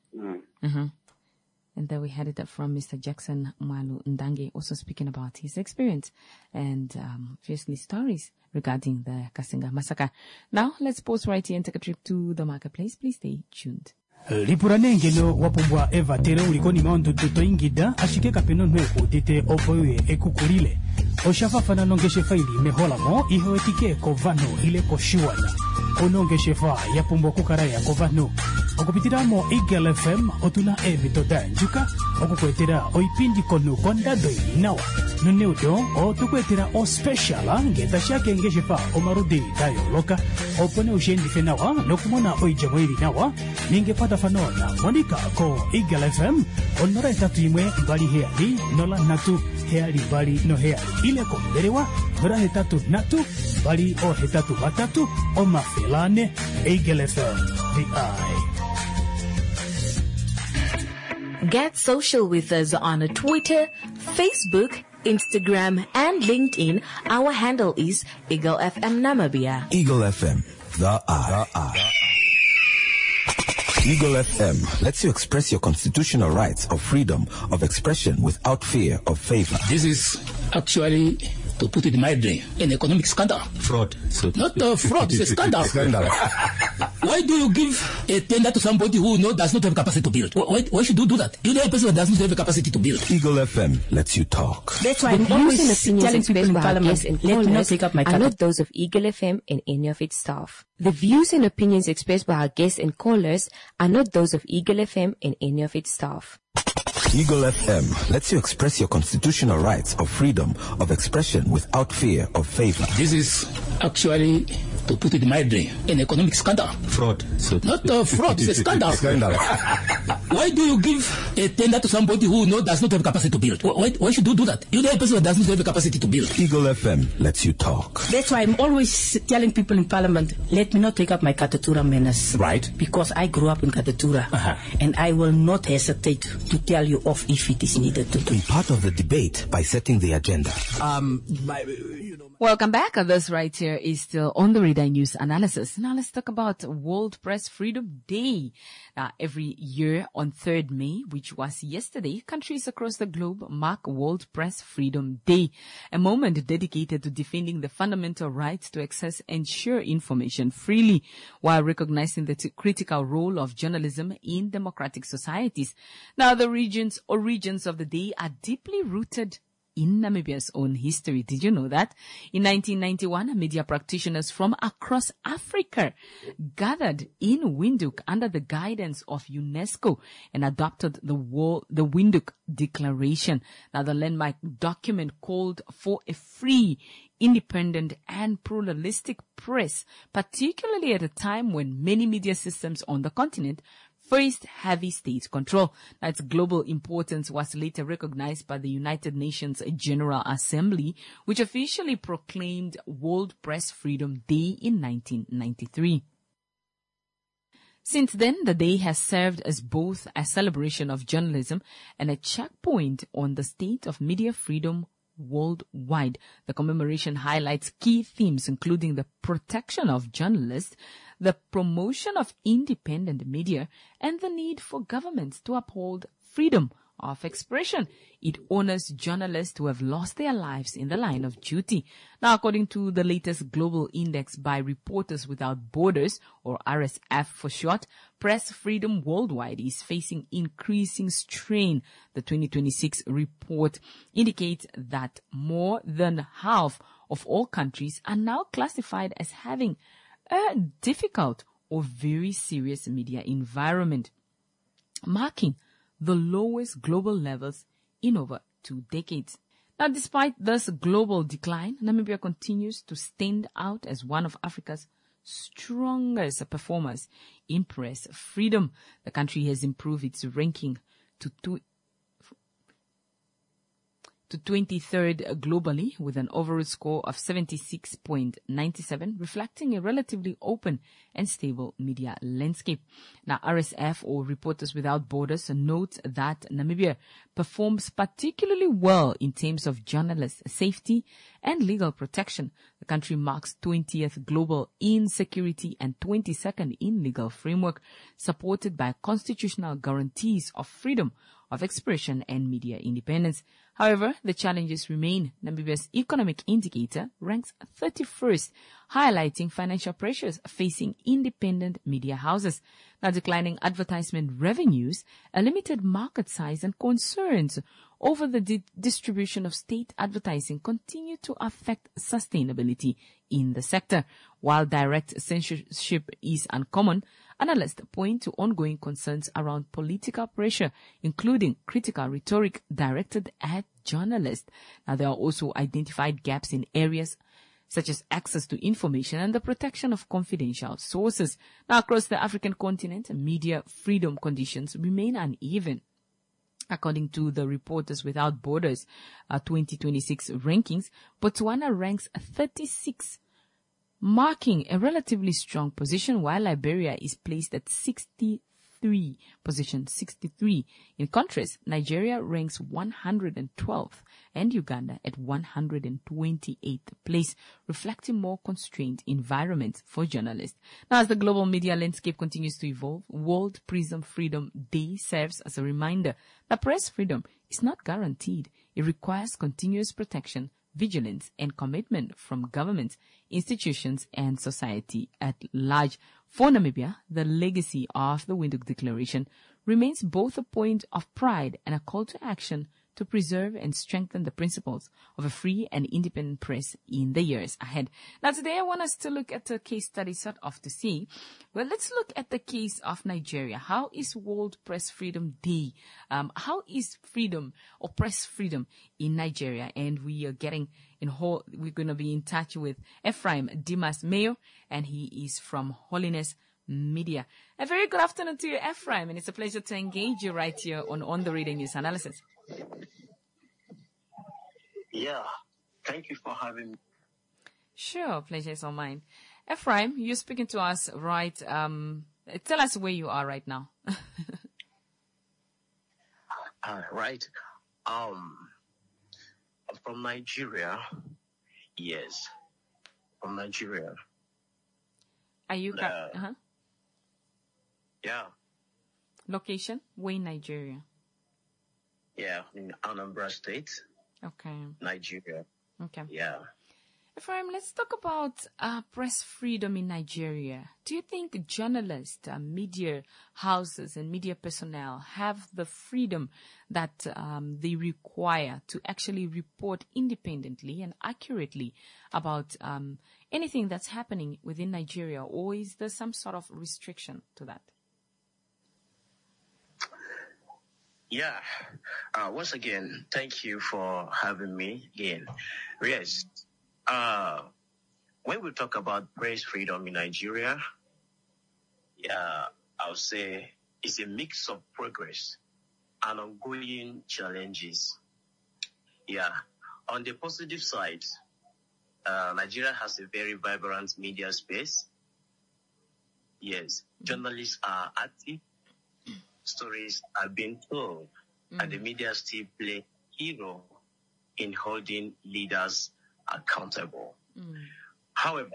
And then we had it from Mr. Jackson Malu Ndange, also speaking about his experience and obviously stories regarding the Kasinga massacre. Now, let's pause right here and take a trip to the marketplace. Please stay tuned. Lipuranengelo wapumbwa Eva tere ulikoni maondo tuto ingida ashike kapeno nweko tete opoye ekukurile oshafafana nongeshe faili mehola mo ihoetike kovano ile koshuana onongeshe fa yapumbwa kukaraya kovano okupitiramo Eagle FM otuna evitoda njuka okukwetera oipindi kono kondado inawa nuneudo otukwetera o special ngeta shake ngeshe fa omarudi dayo loka opone ushendi fenawa nokumona oijamoiri nawa ningepata fanona monika ko Eagle FM onora itatu imwe mbali heali nola natu heali mbali no heali ile konderewa nora hetatu natu mbali o hetatu batatu o mafelane Eagle FM the eye. Get social with us on Twitter, Facebook, Instagram, and LinkedIn. Our handle is Eagle FM Namibia. Eagle FM, the eye. Eagle FM lets you express your constitutional rights of freedom of expression without fear of favor. This is actually, to put it mildly, an economic scandal. Fraud. So not fraud, it's a scandal. Why do you give a tender to somebody who does not have capacity to build? Why should you do that? You know a person that does not have the capacity to build. Eagle FM lets you talk. That's why I'm always telling people in Parliament and let me not take up my are not those of Eagle FM and any of its staff. The views and opinions expressed by our guests and callers are not those of Eagle FM and any of its staff. Eagle FM lets you express your constitutional rights of freedom of expression without fear of favor. This is actually, to put it mildly, an economic scandal. Fraud. So not fraud, it's a scandal. Why do you give a tender to somebody who does not have capacity to build? Why should you do that? You know a person that does not have the capacity to build. Eagle FM lets you talk. That's why I'm always telling people in Parliament, let me not take up my Katatura menace. Right. Because I grew up in Katatura. And I will not hesitate to tell you off if it is needed to do. Be part of the debate by setting the agenda. Welcome back. This right here is still on the Radar News Analysis. Now let's talk about World Press Freedom Day. Every year On 3rd May, which was yesterday, countries across the globe mark World Press Freedom Day, a moment dedicated to defending the fundamental right to access and share information freely, while recognizing the critical role of journalism in democratic societies. Now, the origins of the day are deeply rooted in Namibia's own history. Did you know that? In 1991, media practitioners from across Africa gathered in Windhoek under the guidance of UNESCO and adopted the Windhoek Declaration. Now, the landmark document called for a free, independent and pluralistic press, particularly at a time when many media systems on the continent faced heavy state control. Now, its global importance was later recognized by the United Nations General Assembly, which officially proclaimed World Press Freedom Day in 1993. Since then, the day has served as both a celebration of journalism and a checkpoint on the state of media freedom worldwide. The commemoration highlights key themes, including the protection of journalists, the promotion of independent media, and the need for governments to uphold freedom of expression. It honors journalists who have lost their lives in the line of duty. Now, according to the latest global index by Reporters Without Borders, or RSF for short, press freedom worldwide is facing increasing strain. The 2026 report indicates that more than half of all countries are now classified as having a difficult or very serious media environment, marking the lowest global levels in over 2 decades. Now, despite this global decline, Namibia continues to stand out as one of Africa's strongest performers in press freedom. The country has improved its ranking to 23rd globally with an overall score of 76.97, reflecting a relatively open and stable media landscape. Now, RSF, or Reporters Without Borders, notes that Namibia performs particularly well in terms of journalist safety and legal protection. The country marks 20th global in security and 22nd in legal framework, supported by constitutional guarantees of freedom of expression and media independence. However, the challenges remain. Namibia's economic indicator ranks 31st, highlighting financial pressures facing independent media houses. Now, declining advertisement revenues, a limited market size, and concerns over the distribution of state advertising continue to affect sustainability in the sector. While direct censorship is uncommon, analysts point to ongoing concerns around political pressure, including critical rhetoric directed at journalists. Now, there are also identified gaps in areas such as access to information and the protection of confidential sources. Now, across the African continent, media freedom conditions remain uneven. According to the Reporters Without Borders 2026 rankings, Botswana ranks 36, marking a relatively strong position, while Liberia is placed at 63. In contrast, Nigeria ranks 112th and Uganda at 128th place, reflecting more constrained environments for journalists. Now, as the global media landscape continues to evolve, World Press Freedom Day serves as a reminder that press freedom is not guaranteed. It requires continuous protection, vigilance, and commitment from governments, institutions, and society at large. For Namibia, the legacy of the Windhoek Declaration remains both a point of pride and a call to action to preserve and strengthen the principles of a free and independent press in the years ahead. Now, today I want us to look at a case study sort of to see. Well, let's look at the case of Nigeria. How is World Press Freedom Day? How is freedom or press freedom in Nigeria? And we are we're going to be in touch with Ephraim Dimas Mayo, and he is from Holiness Media. A very good afternoon to you, Ephraim, and it's a pleasure to engage you right here on the Reading News Analysis. Yeah, thank you for having me. Sure, pleasure is all mine. Ephraim, you're speaking to us, right? Tell us where you are right now. Right. From Nigeria. Yes, from Nigeria. Are you? Yeah. Location? Where in Nigeria? Yeah, in Anambra State. Okay. Nigeria. Okay. Yeah. Ephraim, let's talk about press freedom in Nigeria. Do you think journalists, media houses, and media personnel have the freedom that they require to actually report independently and accurately about anything that's happening within Nigeria, or is there some sort of restriction to that? Yeah. Once again, thank you for having me again. Yes. When we talk about press freedom in Nigeria, I would say it's a mix of progress and ongoing challenges. Yeah. On the positive side, Nigeria has a very vibrant media space. Yes. Journalists are active. Stories are being told, and the media still play a key role in holding leaders accountable. However,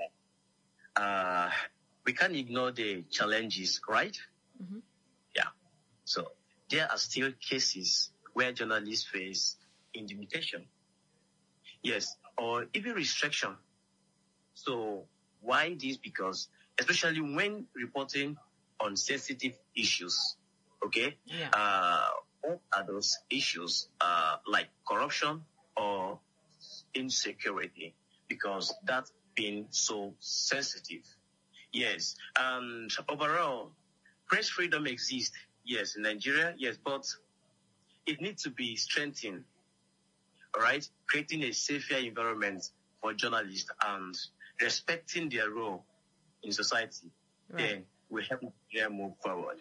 we can't ignore the challenges, right? Yeah. So there are still cases where journalists face intimidation, yes, or even restriction. So why this? Because especially when reporting on sensitive issues, okay? Yeah. What are those issues like corruption or insecurity? Because that's been so sensitive. Yes. And overall, press freedom exists, yes, in Nigeria, yes, but it needs to be strengthened, all right? Creating a safer environment for journalists and respecting their role in society, then will help Nigeria move forward.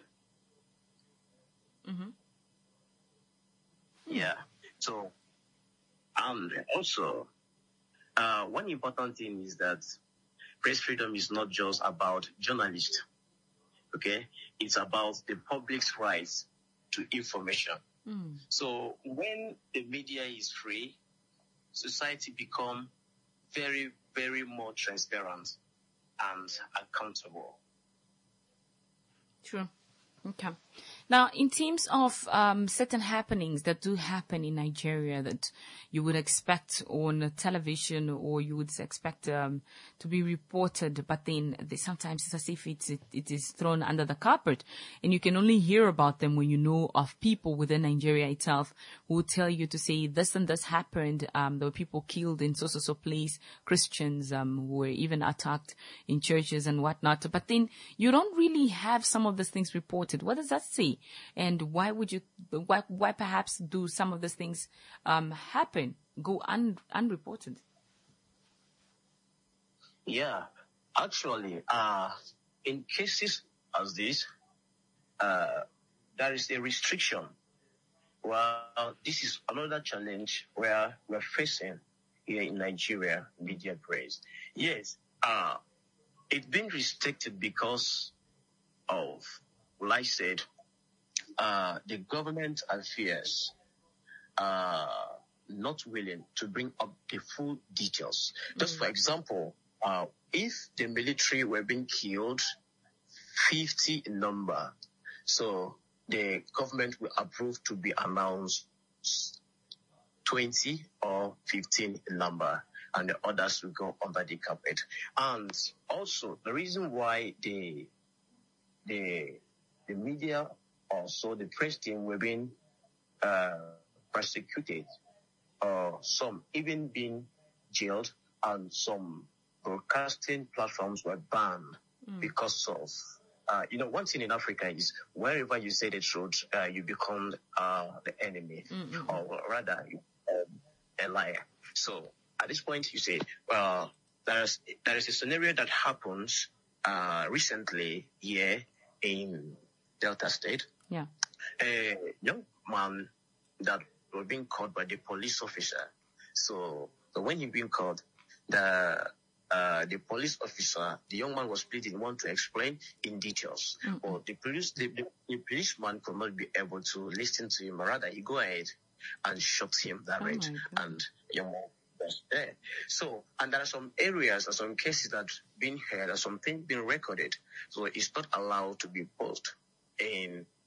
Yeah. So, and also, one important thing is that press freedom is not just about journalists, okay? It's about the public's rights to information. So when the media is free, society become very, very more transparent and accountable. True. Okay. Now, in terms of certain happenings that do happen in Nigeria that you would expect on television or you would expect to be reported, but then sometimes it's as if it is thrown under the carpet, and you can only hear about them when you know of people within Nigeria itself who will tell you to say this and this happened. There were people killed in so place, Christians who were even attacked in churches and whatnot. But then you don't really have some of these things reported. What does that say? And why perhaps do some of these things happen, go unreported? Yeah, actually, in cases as this, there is a restriction. Well, this is another challenge where we're facing here in Nigeria, media praise. Yes, it's been restricted because of, well, I said, the government affairs not willing to bring up the full details. Just for example, if the military were being killed, 50 in number, so the government will approve to be announced 20 or 15 in number, and the others will go under the carpet. And also, the reason why the media, also the press team, were being persecuted, some even being jailed, and some broadcasting platforms were banned because of, one thing in Africa is wherever you say the truth, you become the enemy, or rather, a liar. So at this point, you say, there is a scenario that happens recently here in Delta State. Yeah. A young man that was being caught by the police officer. So when he being caught, the police officer, the young man was pleading, want to explain in details. But the policeman could not be able to listen to him. Rather, he go ahead and shot him direct, and the young man was there. So, and there are some areas or some cases that been heard or something been recorded. So it's not allowed to be posted in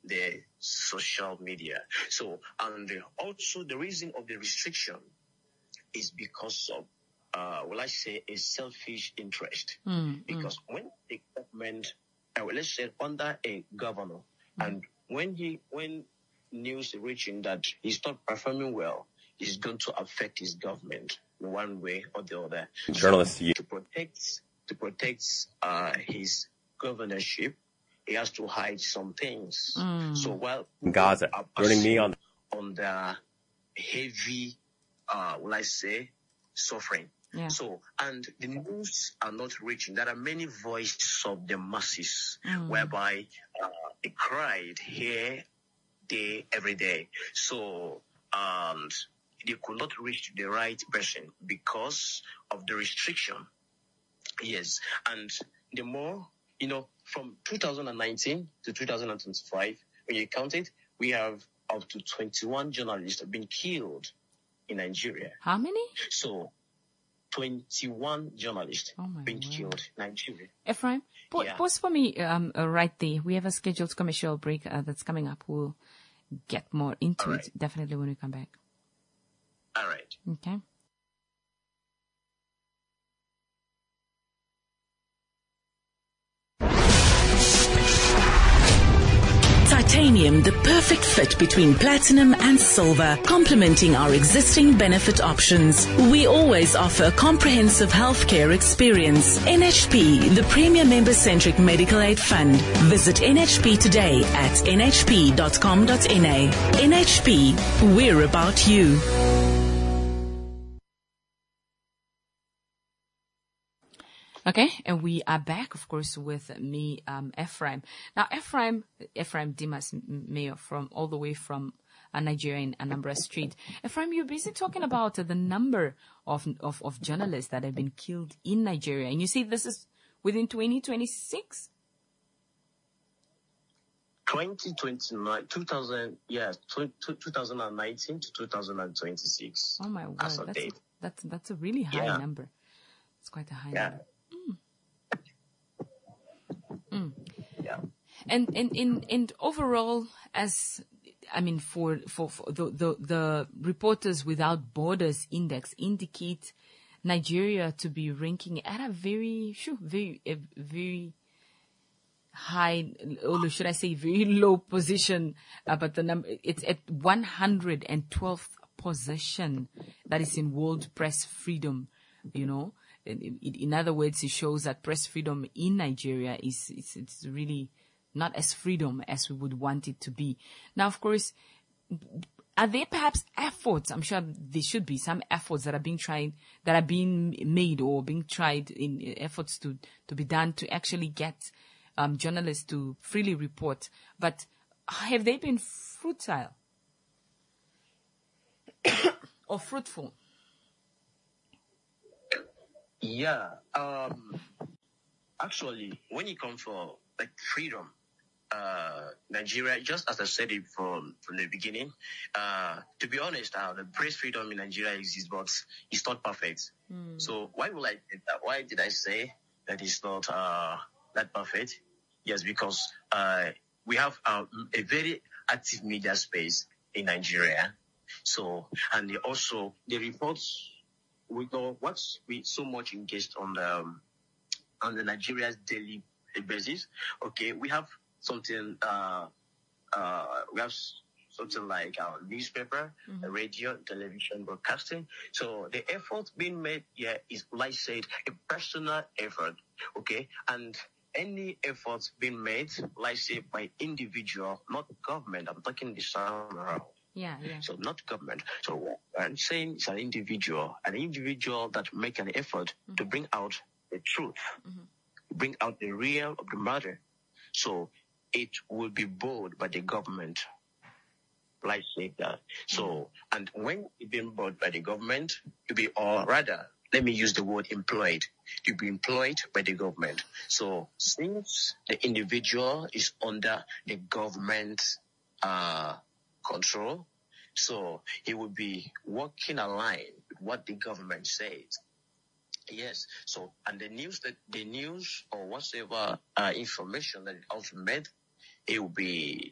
the social media. So, and also the reason of the restriction is because of, will I say, a selfish interest. Because when the government, let's say under a governor, and when news is reaching that he's not performing well, it's going to affect his government in one way or the other. Journalists, so to protect his governorship, he has to hide some things. So while Gaza, joining me on the heavy, will I say, suffering. Yeah. So, and the news are not reaching. There are many voices of the masses whereby they cried here, day, every day. So, and they could not reach the right person because of the restriction. Yes. And the more, from 2019 to 2025, when you count it, we have up to 21 journalists have been killed in Nigeria. How many? So, 21 journalists been killed in Nigeria. Ephraim, pause for me right there. We have a scheduled commercial break that's coming up. We'll get more into it definitely when we come back. All right. Okay. Titanium, the perfect fit between platinum and silver, complementing our existing benefit options. We always offer a comprehensive healthcare experience. NHP, the premier member-centric medical aid fund. Visit NHP today at nhp.com.na. NHP, we're about you. Okay, and we are back, of course, with me, Ephraim. Now, Ephraim Dimas, mayor all the way from Nigeria in Anambra Street. Ephraim, you're busy talking about the number of journalists that have been killed in Nigeria, and you say this is within 2026? 2019 to 2026. Oh my word, that's a really high number. It's quite a high number. Yeah. And overall, for the Reporters Without Borders Index indicate Nigeria to be ranking at a very high, or should I say very low position, but the number, it's at 112th position. That is in world press freedom, In other words, it shows that press freedom in Nigeria it's really not as freedom as we would want it to be. Now, of course, are there perhaps efforts? I'm sure there should be some efforts that are being made or being tried in efforts to be done to actually get journalists to freely report. But have they been futile or fruitful? Yeah. Actually, when it comes for freedom, Nigeria, just as I said it from the beginning, to be honest, the press freedom in Nigeria exists, but it's not perfect. So why did I say that it's not that perfect? Yes, because we have a very active media space in Nigeria. So, and also the reports. We know what's so much engaged on the Nigeria's daily basis. Okay, we have something. We have something like our newspaper, radio, television, broadcasting. So the effort being made here is, like I said, a personal effort. Okay, and any efforts being made, like I say, by individual, not government. I'm talking this time around. Yeah. So not government. So I'm saying it's an individual that make an effort to bring out the truth, bring out the real of the matter. So it will be bought by the government, like say that. So, and when it's being bought by the government, let me use the word employed. To be employed by the government. So since the individual is under the government control, so he will be working aligned with what the government says. Yes. So, and the news or whatever information that is also made, it will be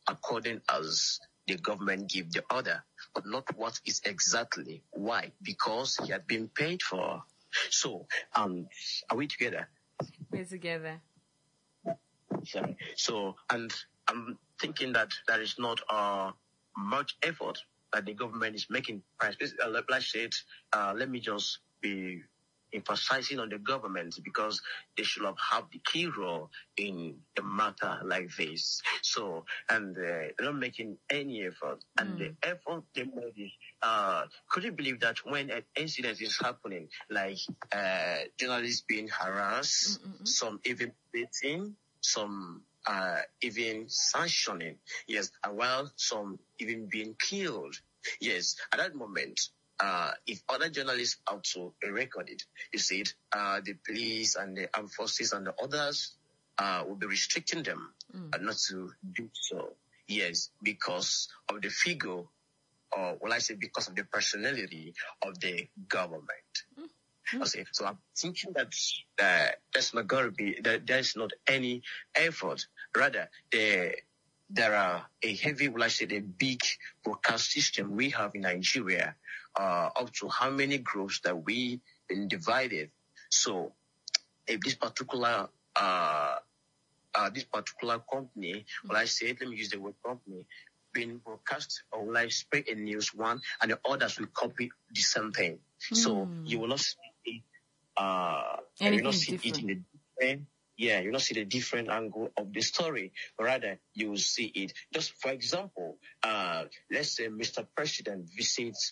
according as the government give the order, but not what is exactly. Why? Because he had been paid for. So, are we together? We're together. Sorry. So, and I'm thinking that there is not much effort that the government is making. Let me just be emphasizing on the government, because they should have the key role in a matter like this. So, and they're not making any effort. And the effort they made is, could you believe that when an incident is happening, like journalists being harassed, some even beating, some even sanctioning, yes, and while some even being killed, yes, at that moment, if other journalists also record it, you see it, the police and the armed forces and the others will be restricting them not to do so. Yes, because of the figure, or will I say because of the personality of the government. Okay, so I'm thinking that there's not going to be, there's not any effort. Rather, there are a heavy, will I say, the big broadcast system we have in Nigeria, up to how many groups that we been divided. So, if this particular company, will I say, let me use the word company, being broadcast, or will I spread a news one, and the others will copy the same thing. So you will not see it, you will not see it in the different. Yeah, you not see the different angle of the story, but rather you will see it. Just for example, let's say Mr. President visits,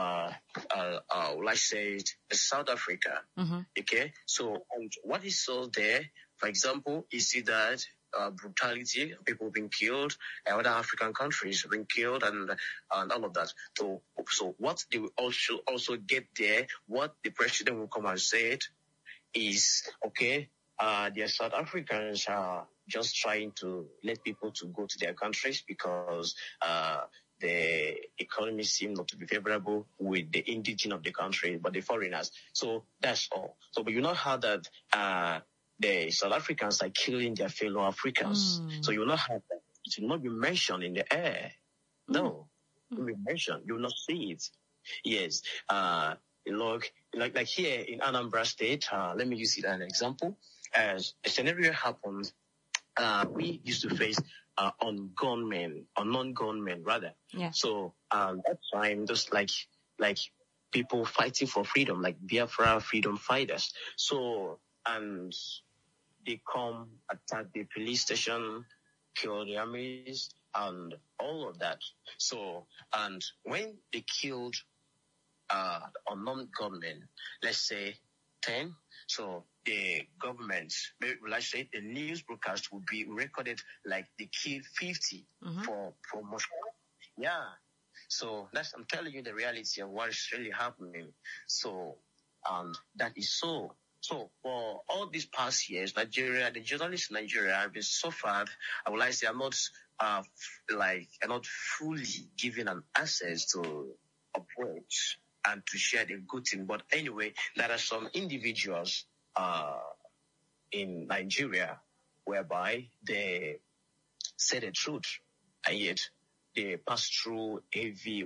let's say South Africa. Okay, so what he saw there, for example, you see that brutality, people being killed, other African countries being killed, and all of that. So what they will also get there, what the president will come and say it is, okay, the South Africans are just trying to let people to go to their countries because the economy seems not to be favorable with the indigenous of the country, but the foreigners. So that's all. So, but you know how that the South Africans are killing their fellow Africans. So you will not have that. It will not be mentioned in the air. No, it will be mentioned. You will not see it. Yes. Look, like here in Anambra State, let me use it as an example. As a scenario happens, we used to face non-gunmen rather. Yeah. So that time, just like people fighting for freedom, like Biafra freedom fighters. So, and they come, attack the police station, kill the armies, and all of that. So, and when they killed unknown gunmen, let's say 10, so the government, let's say the news broadcast will be recorded like they killed 50 for promotion. Yeah. So I'm telling you the reality of what is really happening. So, that is so. So for all these past years, Nigeria, the journalists in Nigeria have been suffered. I would like to say I'm not fully given an access to approach and to share the good thing. But anyway, there are some individuals in Nigeria whereby they say the truth, and yet they pass through heavy,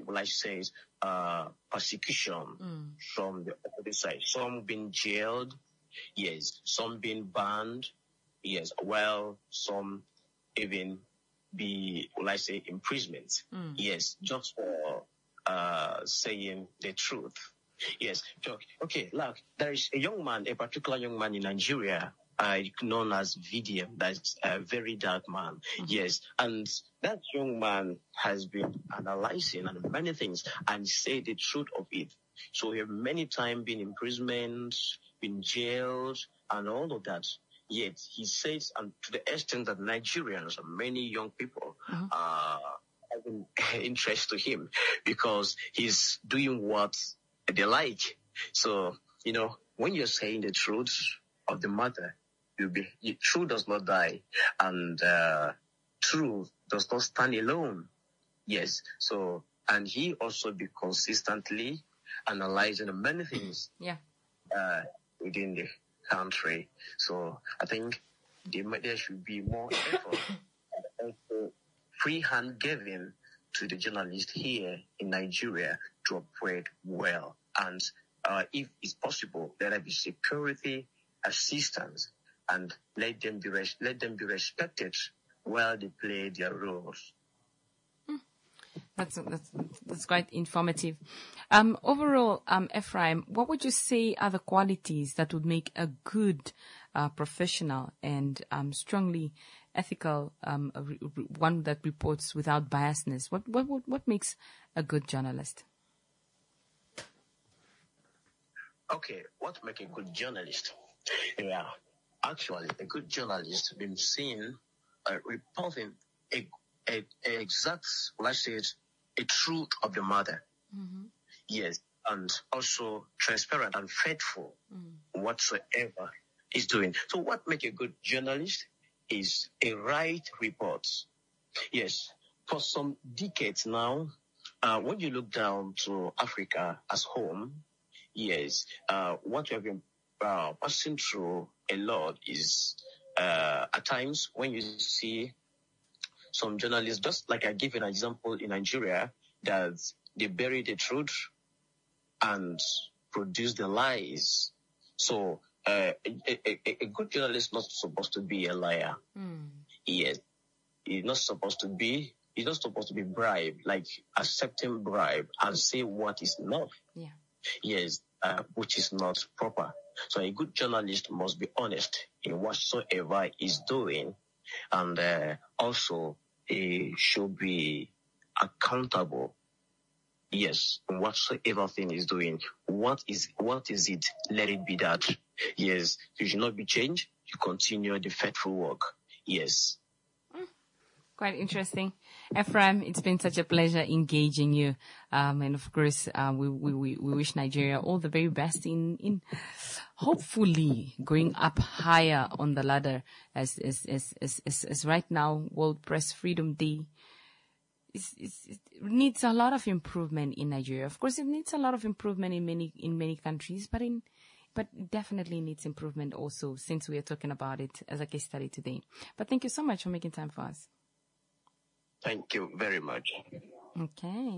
persecution from the other side. Some being jailed, yes. Some being banned, yes. Well, some even be, imprisonment, yes, just for saying the truth. Yes. Okay, look, there is a particular young man in Nigeria, known as VDM, that's a very dark man. Yes. And that young man has been analyzing and many things and say the truth of it. So he has many times been in imprisonment, been jailed, and all of that. Yet he says, and to the extent that Nigerians and many young people are having interest to him because he's doing what they like. So, when you're saying the truth of the matter, truth does not die, and truth does not stand alone. Yes. So, and he also be consistently analyzing many things within the country. So I think there should be more effort also free hand given to the journalists here in Nigeria to operate well. And if it's possible, let there be security assistance and let them be respected while they play their roles. That's quite informative. Overall, Ephraim, what would you say are the qualities that would make a good professional and strongly ethical one that reports without biasness? What makes a good journalist? Okay, what makes a good journalist? Yeah, actually, a good journalist been seen reporting exact, let's say, a truth of the matter. Mm-hmm. Yes, and also transparent and faithful whatsoever is doing. So what makes a good journalist is a right report. Yes, for some decades now, when you look down to Africa as home, yes, what we have been passing through a lot is at times when you see some journalists, just like I gave an example in Nigeria, that they bury the truth and produce the lies. So a good journalist is not supposed to be a liar. Yes, he's not supposed to be bribed, like accepting bribe and say what is not. Yeah. Yes, which is not proper. So a good journalist must be honest in whatsoever he's doing, and also he should be accountable. Yes, whatsoever thing he's doing. What is it? Let it be that. Yes, you should not be changed. You continue the faithful work. Yes. Quite interesting. Ephraim, it's been such a pleasure engaging you. And of course, we wish Nigeria all the very best in hopefully going up higher on the ladder as right now, World Press Freedom Day. It needs a lot of improvement in Nigeria. Of course, it needs a lot of improvement in many countries, but it definitely needs improvement also, since we are talking about it as a case study today. But thank you so much for making time for us. Thank you very much. Okay.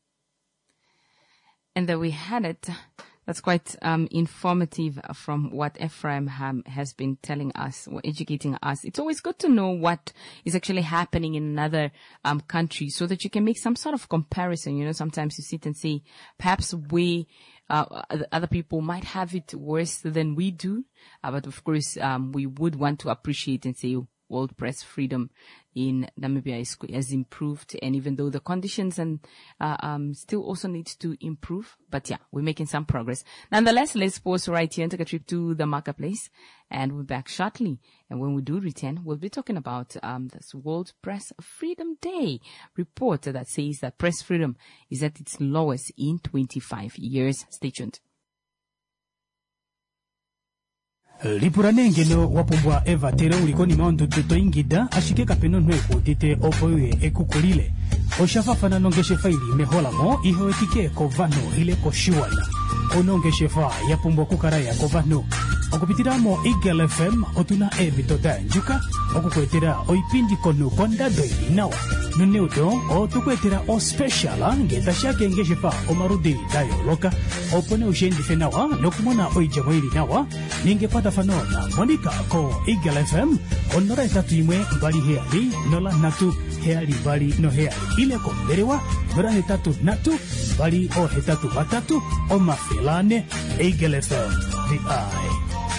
And there we had it. That's quite informative from what Ephraim has been telling us or educating us. It's always good to know what is actually happening in another country so that you can make some sort of comparison. You know, sometimes you sit and say, perhaps other people might have it worse than we do. But of course, we would want to appreciate and say, World Press Freedom in Namibia has improved, and even though the conditions and still also need to improve, but yeah, we're making some progress. Nonetheless, let's pause right here and take a trip to the marketplace, and we'll be back shortly. And when we do return, we'll be talking about this World Press Freedom Day report that says that press freedom is at its lowest in 25 years. Stay tuned. Lipuranengelo wapumbwa Eva tere ulikoni maondo tuto ingida ashike kapeno nweko tite opoye ekukulile oshafafana nongeshe faili meholamo iho etike kovano ile koshiwana onongeshe fa yapumbwa kukaraya kovano okupitiramo Eagle FM otuna ebitoda njuka okukwetera oipindi kono konda doili nawa nuneudo otukwetera o special ngeta shake ngeshe fa omarudi dayo loka opone ushendife nawa nokumona oijamoili nawa ningepata fanona monika ko Eagle FM onora etatu imwe mbali heali nola natu heali bali no heali ile ko berewa nora hetatu natu bali o hetatu batatu o mafilane Eagle FM the eye.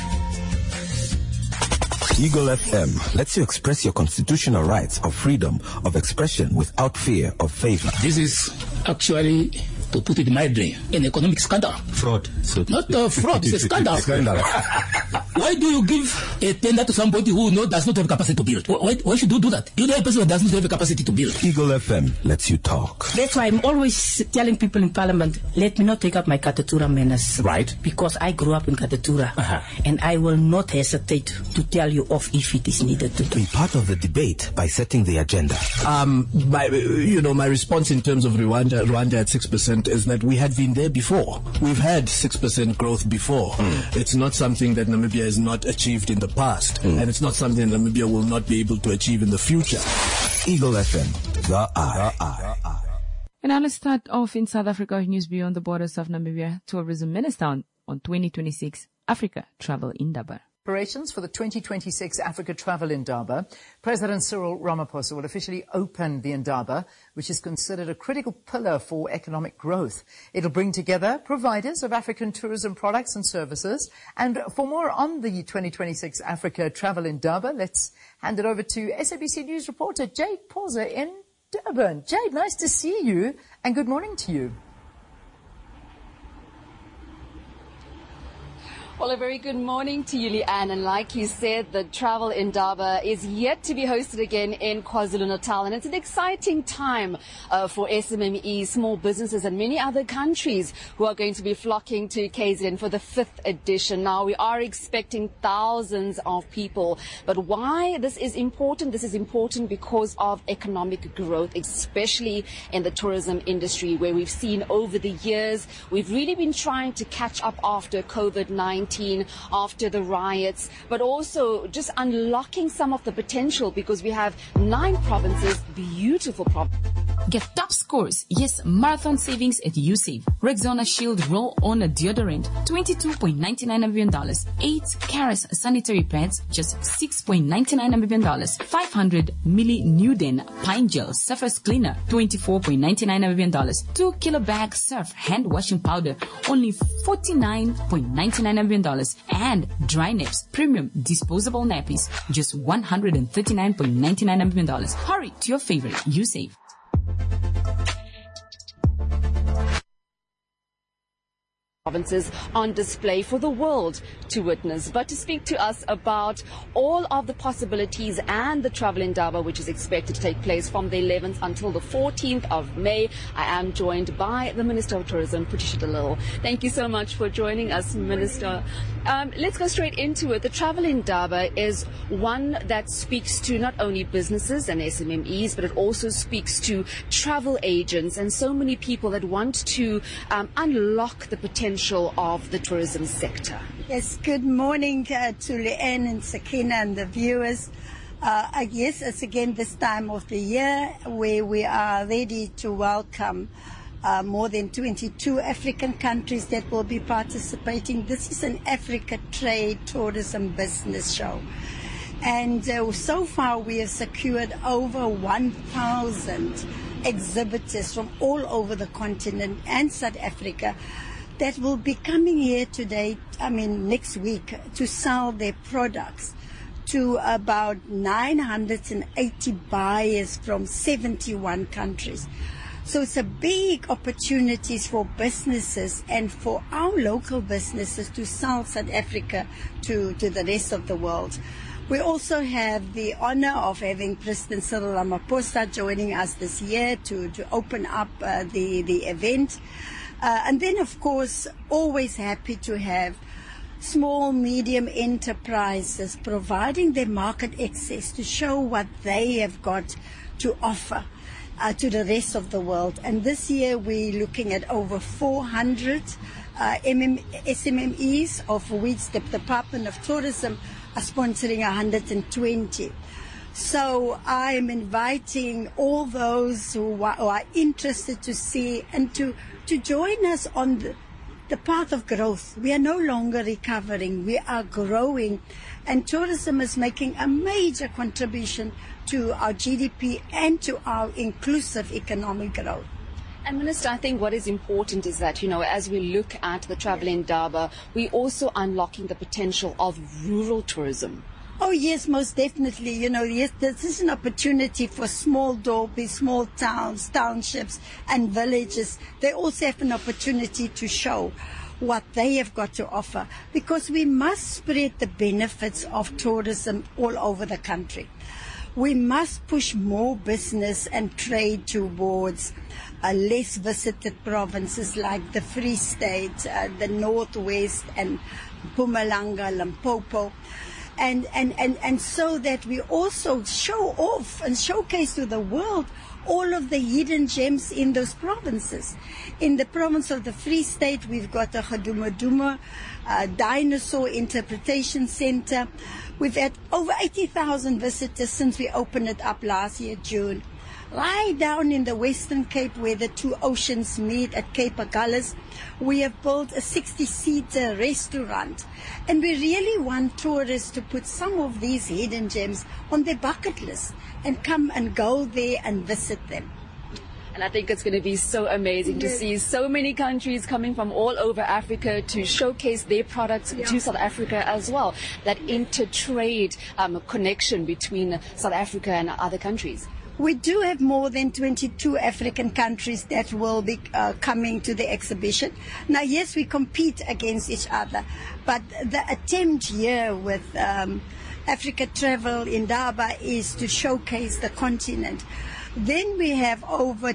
Eagle FM lets you express your constitutional rights of freedom of expression without fear of favor. This is actually, to put it mildly, an economic scandal. Fraud. So not fraud, it's a scandal. Why do you give a tender to somebody who does not have capacity to build? Why should you do that? You know a person that does not have a capacity to build. Eagle FM lets you talk. That's why I'm always telling people in Parliament, let me not take up my Katatura manners. Right. Because I grew up in Katatura. And I will not hesitate to tell you off if it is needed to. Be part of the debate by setting the agenda. My response in terms of Rwanda at 6% is that we had been there before. We've had 6% growth before. It's not something that Namibia has not achieved in the past, and it's not something Namibia will not be able to achieve in the future. Eagle FM, The Eye. And now let's start off in South Africa. News beyond the borders of Namibia. Tourism Minister on 2026 Africa Travel Indaba. Preparations for the 2026 Africa Travel Indaba. President Cyril Ramaphosa will officially open the Indaba, which is considered a critical pillar for economic growth. It'll bring together providers of African tourism products and services. And for more on the 2026 Africa Travel Indaba, let's hand it over to SABC News reporter Jade Pauser in Durban. Jade, nice to see you and good morning to you. Well, a very good morning to you, Leanne. And like you said, the Travel Indaba is yet to be hosted again in KwaZulu-Natal. And it's an exciting time for SMMEs, small businesses and many other countries who are going to be flocking to KZN for the 5th edition. Now, we are expecting thousands of people. But why this is important? This is important because of economic growth, especially in the tourism industry, where we've seen over the years, we've really been trying to catch up after COVID-19. After the riots, but also just unlocking some of the potential because we have 9 provinces, beautiful provinces. Get top scores. Yes, marathon savings at USave. Rexona Shield Roll-On Deodorant, $22.99 million. 8 Caris sanitary pads, just $6.99 million. 500 milli Nuden Pine Gel Surface Cleaner, $24.99 million. 2 kilo bag Surf Hand Washing Powder, only $49.99 million. And Dry Naps Premium Disposable Nappies, just $139.99 million. Hurry to your favorite USave. Provinces on display for the world to witness. But to speak to us about all of the possibilities and the Travel Indaba, which is expected to take place from the 11th until the 14th of May, I am joined by the Minister of Tourism, Patricia de Lille. Thank you so much for joining us, Minister. Let's go straight into it. The Travel Indaba is one that speaks to not only businesses and SMMEs, but it also speaks to travel agents and so many people that want to unlock the potential of the tourism sector. Yes, good morning to Leanne and Sakina and the viewers. Yes, it's again this time of the year where we are ready to welcome more than 22 African countries that will be participating. This is an Africa Trade Tourism Business Show. And so far we have secured over 1,000 exhibitors from all over the continent and South Africa that will be coming here today, next week, to sell their products to about 980 buyers from 71 countries. So it's a big opportunity for businesses and for our local businesses to sell South Africa to the rest of the world. We also have the honor of having President Cyril Ramaphosa joining us this year to open up the event. And then, of course, always happy to have small, medium enterprises providing their market access to show what they have got to offer to the rest of the world. And this year we're looking at over 400 SMMEs, of which the Department of Tourism are sponsoring 120. So I am inviting all those who are interested to see and to join us on the path of growth. We are no longer recovering, we are growing, and tourism is making a major contribution to our GDP and to our inclusive economic growth. And Minister, I think what is important is that, as we look at the Travel Indaba, we're also unlocking the potential of rural tourism. Oh, yes, most definitely. Yes, this is an opportunity for small Dolby, small towns, townships and villages. They also have an opportunity to show what they have got to offer, because we must spread the benefits of tourism all over the country. We must push more business and trade towards less visited provinces like the Free State, the Northwest and Mpumalanga, Limpopo. And so that we also show off and showcase to the world all of the hidden gems in those provinces. In the province of the Free State, we've got the Khadumaduma Dinosaur Interpretation Center. We've had over 80,000 visitors since we opened it up last year, June. Right down in the Western Cape where the two oceans meet at Cape Agulhas, we have built a 60-seater restaurant. And we really want tourists to put some of these hidden gems on their bucket list and come and go there and visit them. And I think it's going to be so amazing to see so many countries coming from all over Africa to showcase their products to South Africa as well. That inter-trade connection between South Africa and other countries. We do have more than 22 African countries that will be coming to the exhibition. Now, yes, we compete against each other, but the attempt here with Africa Travel Indaba is to showcase the continent. Then we have over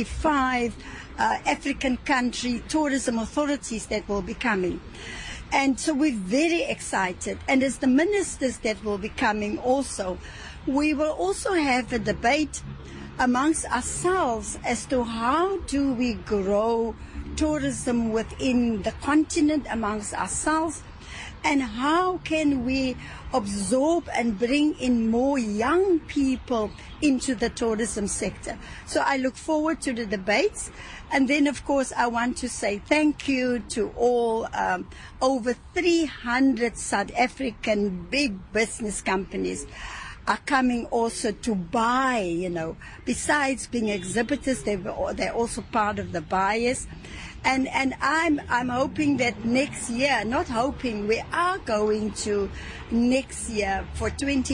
25 African country tourism authorities that will be coming. And so we're very excited. And as the ministers that will be coming also, we will also have a debate amongst ourselves as to how do we grow tourism within the continent amongst ourselves, and how can we absorb and bring in more young people into the tourism sector. So I look forward to the debates. And then, of course, I want to say thank you to all over 300 South African big business companies are coming also to buy, you know. Besides being exhibitors, they're also part of the buyers. And I'm hoping that next year, not hoping, we are going to next year for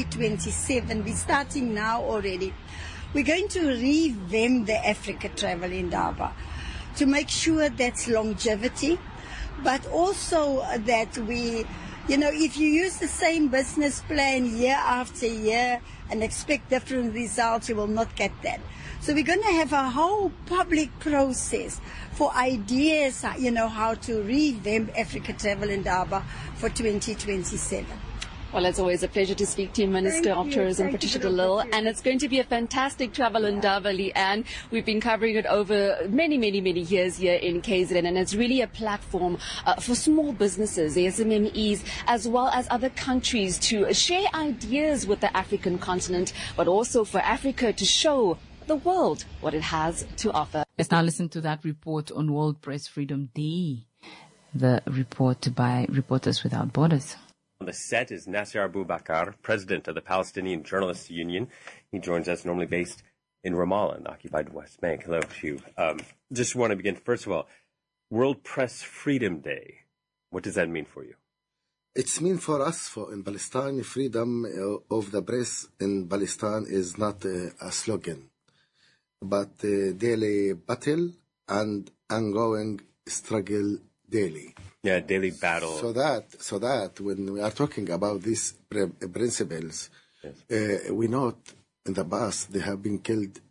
2027, we're starting now already. We're going to revamp the Africa Travel Indaba to make sure that's longevity, but also that we, you know, if you use the same business plan year after year and expect different results, you will not get that. So we're going to have a whole public process for ideas, you know, how to revamp Africa Travel Indaba for 2027. Well, it's always a pleasure to speak to you, Minister of Tourism, Patricia de Lille. And it's going to be a fantastic Travel Indaba, Leanne. We've been covering it over many, many, many years here in KZN. And it's really a platform for small businesses, the SMMEs, as well as other countries to share ideas with the African continent, but also for Africa to show the world what it has to offer. Let's now listen to that report on World Press Freedom Day. The report by Reporters Without Borders. On the set is Nasser Abu Bakr, president of the Palestinian Journalists Union. He joins us, normally based in Ramallah, in the occupied West Bank. Hello to you. Just want to begin, first of all, World Press Freedom Day. What does that mean for you? It's mean for us, in Palestine, freedom of the press in Palestine is not a slogan, but a daily battle and ongoing struggle daily. Yeah, daily battle. So that when we are talking about these principles, yes. We know in the past they have been killed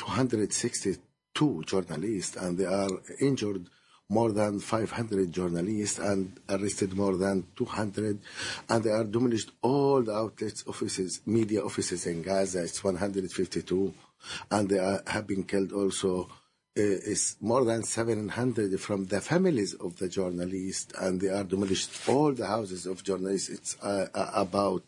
262 journalists, and they are injured more than 500 journalists and arrested more than 200, and they are demolished all the outlets, offices, media offices in Gaza. It's 152, and they have been killed also. Is more than 700 from the families of the journalists, and they are demolished all the houses of journalists. It's about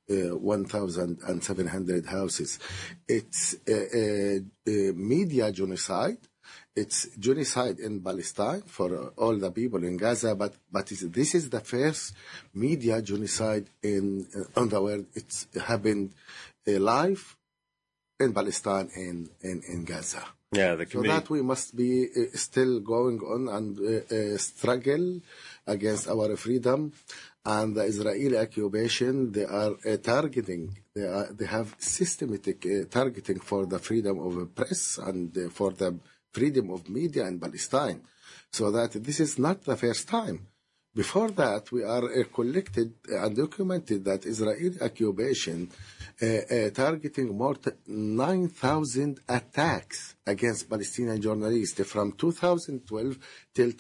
1,700 houses. It's media genocide. It's genocide in Palestine for all the people in Gaza, but this is the first media genocide on the world. It's happened live in Palestine in Gaza. Yeah, so that we must be still going on and struggle against our freedom. And the Israeli occupation, they are targeting, they have systematic targeting for the freedom of press and for the freedom of media in Palestine. So that this is not the first time. Before that, we are collected and documented that Israeli occupation targeting more than 9,000 attacks against Palestinian journalists from 2012 till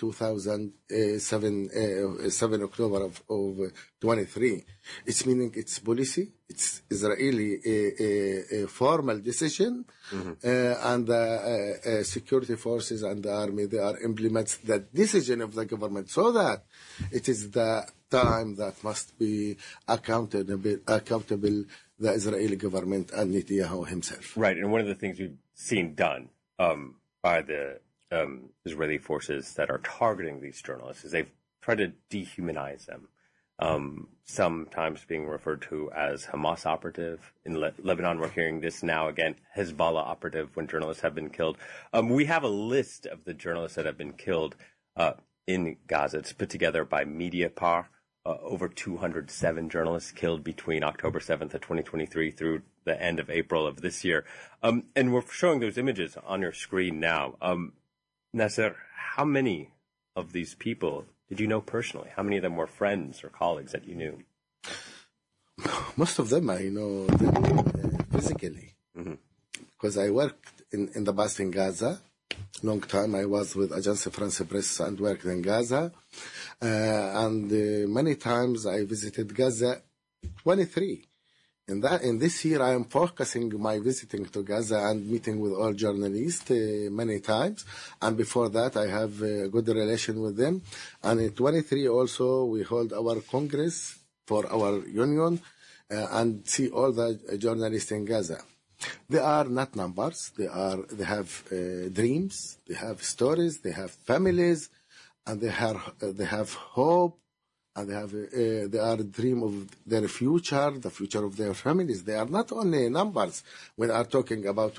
7 October of 23. It's meaning it's policy, it's Israeli formal decision, and the security forces and the army, they are implements the decision of the government, so that it is the time that must be accountable the Israeli government and Netanyahu himself. Right, and one of the things we've seen done by the Israeli forces that are targeting these journalists is they've tried to dehumanize them, sometimes being referred to as Hamas operative. In Lebanon, we're hearing this now again, Hezbollah operative when journalists have been killed. We have a list of the journalists that have been killed in Gaza. It's put together by Mediapar. Over 207 journalists killed between October 7th of 2023 through the end of April of this year. And we're showing those images on your screen now. Nasser, how many of these people did you know personally? How many of them were friends or colleagues that you knew? Most of them I know them physically. Because I worked in the past in Gaza. Long time I was with Agence France Presse and worked in Gaza. And many times I visited Gaza 23. In this year I am focusing my visiting to Gaza and meeting with all journalists many times. And before that I have a good relation with them. And in 23 also we hold our Congress for our union and see all the journalists in Gaza. They are not numbers. They have dreams. They have stories. They have families, and they have hope, and they are dream of their future, the future of their families. They are not only numbers. We are talking about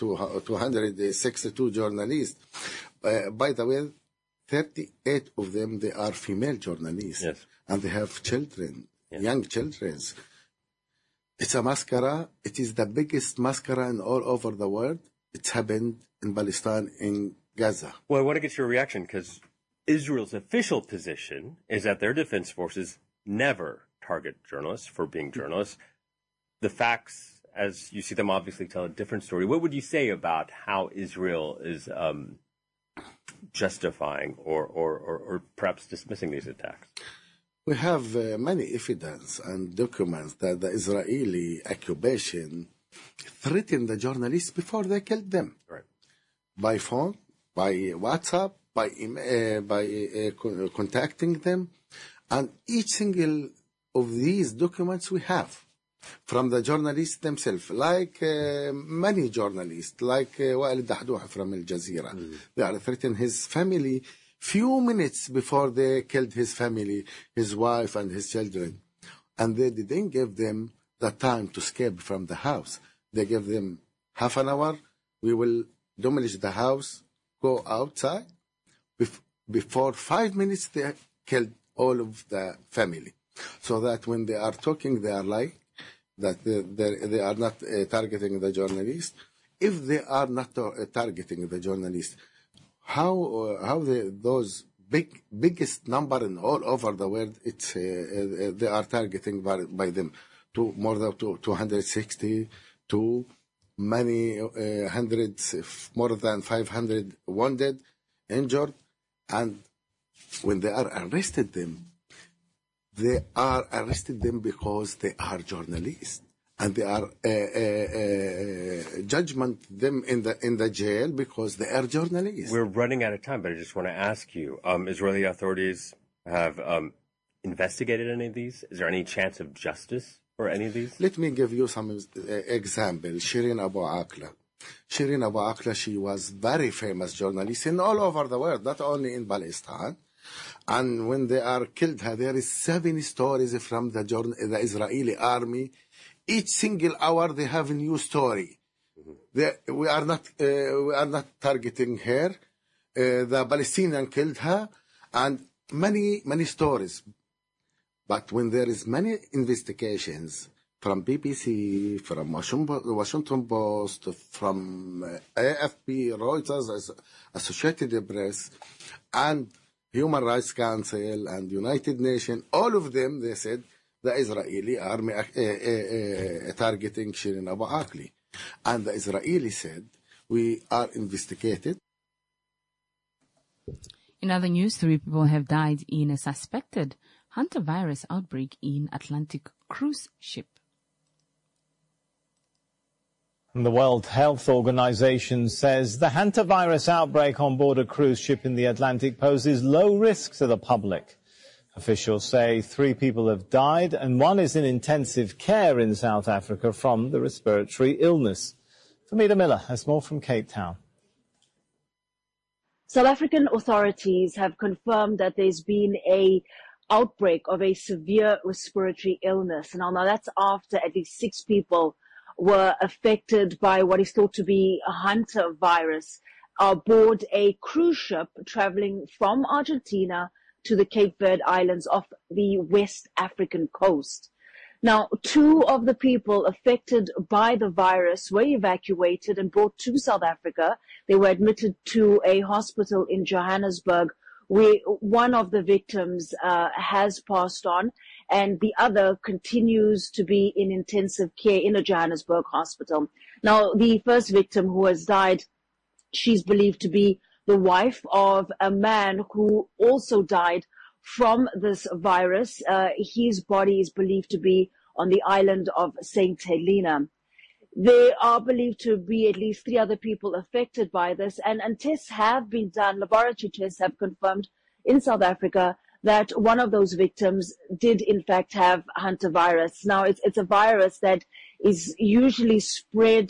262 journalists. By the way, 38 of them they are female journalists, yes. And they have children, young children. It's a mascara. It is the biggest mascara in all over the world. It's happened in Palestine, in Gaza. Well, I want to get your reaction because Israel's official position is that their defense forces never target journalists for being journalists. The facts, as you see them, obviously tell a different story. What would you say about how Israel is justifying or perhaps dismissing these attacks? We have many evidence and documents that the Israeli occupation threatened the journalists before they killed them. Right. By phone, by WhatsApp, by contacting them. And each single of these documents we have from the journalists themselves, like many journalists, like Wael Dahdouh from Al Jazeera. They are threatening his family few minutes before they killed his family, his wife and his children. And they didn't give them the time to escape from the house. They gave them half an hour. We will demolish the house, go outside. Before 5 minutes, they killed all of the family. So that when they are talking, they are like that they are not targeting the journalists. If they are not targeting the journalists, how those biggest number in all over the world, it's they are targeting by them to more than 260 to many hundreds, more than 500 wounded, injured, and when they are arrested them because they are journalists. And they are judgment them in the jail because they are journalists. We're running out of time, but I just want to ask you: Israeli authorities have investigated any of these? Is there any chance of justice for any of these? Let me give you some examples. Shireen Abu Akleh. Shireen Abu Akleh, she was very famous journalist in all over the world, not only in Palestine. And when they are killed her, there is 7 stories from the Israeli army. Each single hour they have a new story. We are not targeting her. The Palestinian killed her, and many stories. But when there is many investigations from BBC, from Washington Post, from AFP, Reuters, Associated Press, and Human Rights Council and United Nations, all of them, they said the Israeli army targeting Shireen Abu Akleh. And the Israeli said, we are investigated. In other news, 3 people have died in a suspected hantavirus outbreak in Atlantic cruise ship. The World Health Organization says the hantavirus outbreak on board a cruise ship in the Atlantic poses low risk to the public. Officials say 3 people have died and 1 is in intensive care in South Africa from the respiratory illness. Famida Miller has more from Cape Town. South African authorities have confirmed that there's been an outbreak of a severe respiratory illness. Now that's after at least 6 people were affected by what is thought to be a Hunter virus aboard a cruise ship traveling from Argentina to the Cape Verde Islands off the West African coast. Now, 2 of the people affected by the virus were evacuated and brought to South Africa. They were admitted to a hospital in Johannesburg, where one of the victims has passed on, and the other continues to be in intensive care in a Johannesburg hospital. Now, the first victim who has died, she's believed to be the wife of a man who also died from this virus. His body is believed to be on the island of St. Helena. There are believed to be at least 3 other people affected by this, and tests have been done. Laboratory tests have confirmed in South Africa that one of those victims did in fact have Hunter virus. Now, it's a virus that is usually spread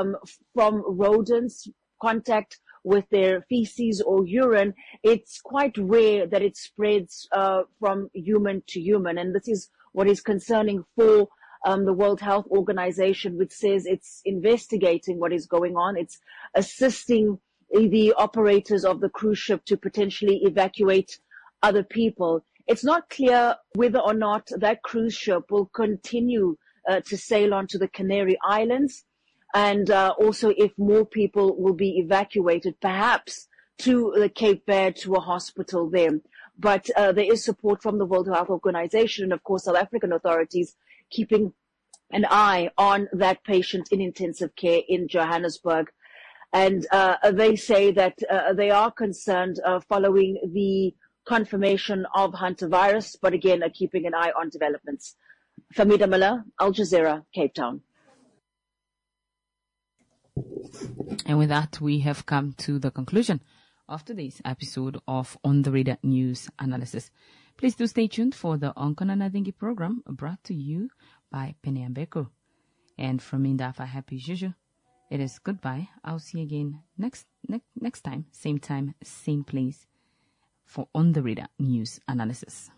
from rodents, contact with their feces or urine. It's quite rare that it spreads from human to human, and this is what is concerning for the World Health Organization, which says it's investigating what is going on. It's assisting the operators of the cruise ship to potentially evacuate other people. It's not clear whether or not that cruise ship will continue to sail on to the Canary Islands, and also if more people will be evacuated, perhaps to the Cape Verde, to a hospital there. But there is support from the World Health Organization and, of course, South African authorities keeping an eye on that patient in intensive care in Johannesburg. And they say that they are concerned following the confirmation of Hunter virus, but again, are keeping an eye on developments. Famida Miller, Al Jazeera, Cape Town. And with that, we have come to the conclusion of today's episode of On the Radar News Analysis. Please do stay tuned for the Onkona Nadingi program brought to you by Penny Mbeko. And from Indafa Happy Juju, it is goodbye. I'll see you again next time, same place for On the Radar News Analysis.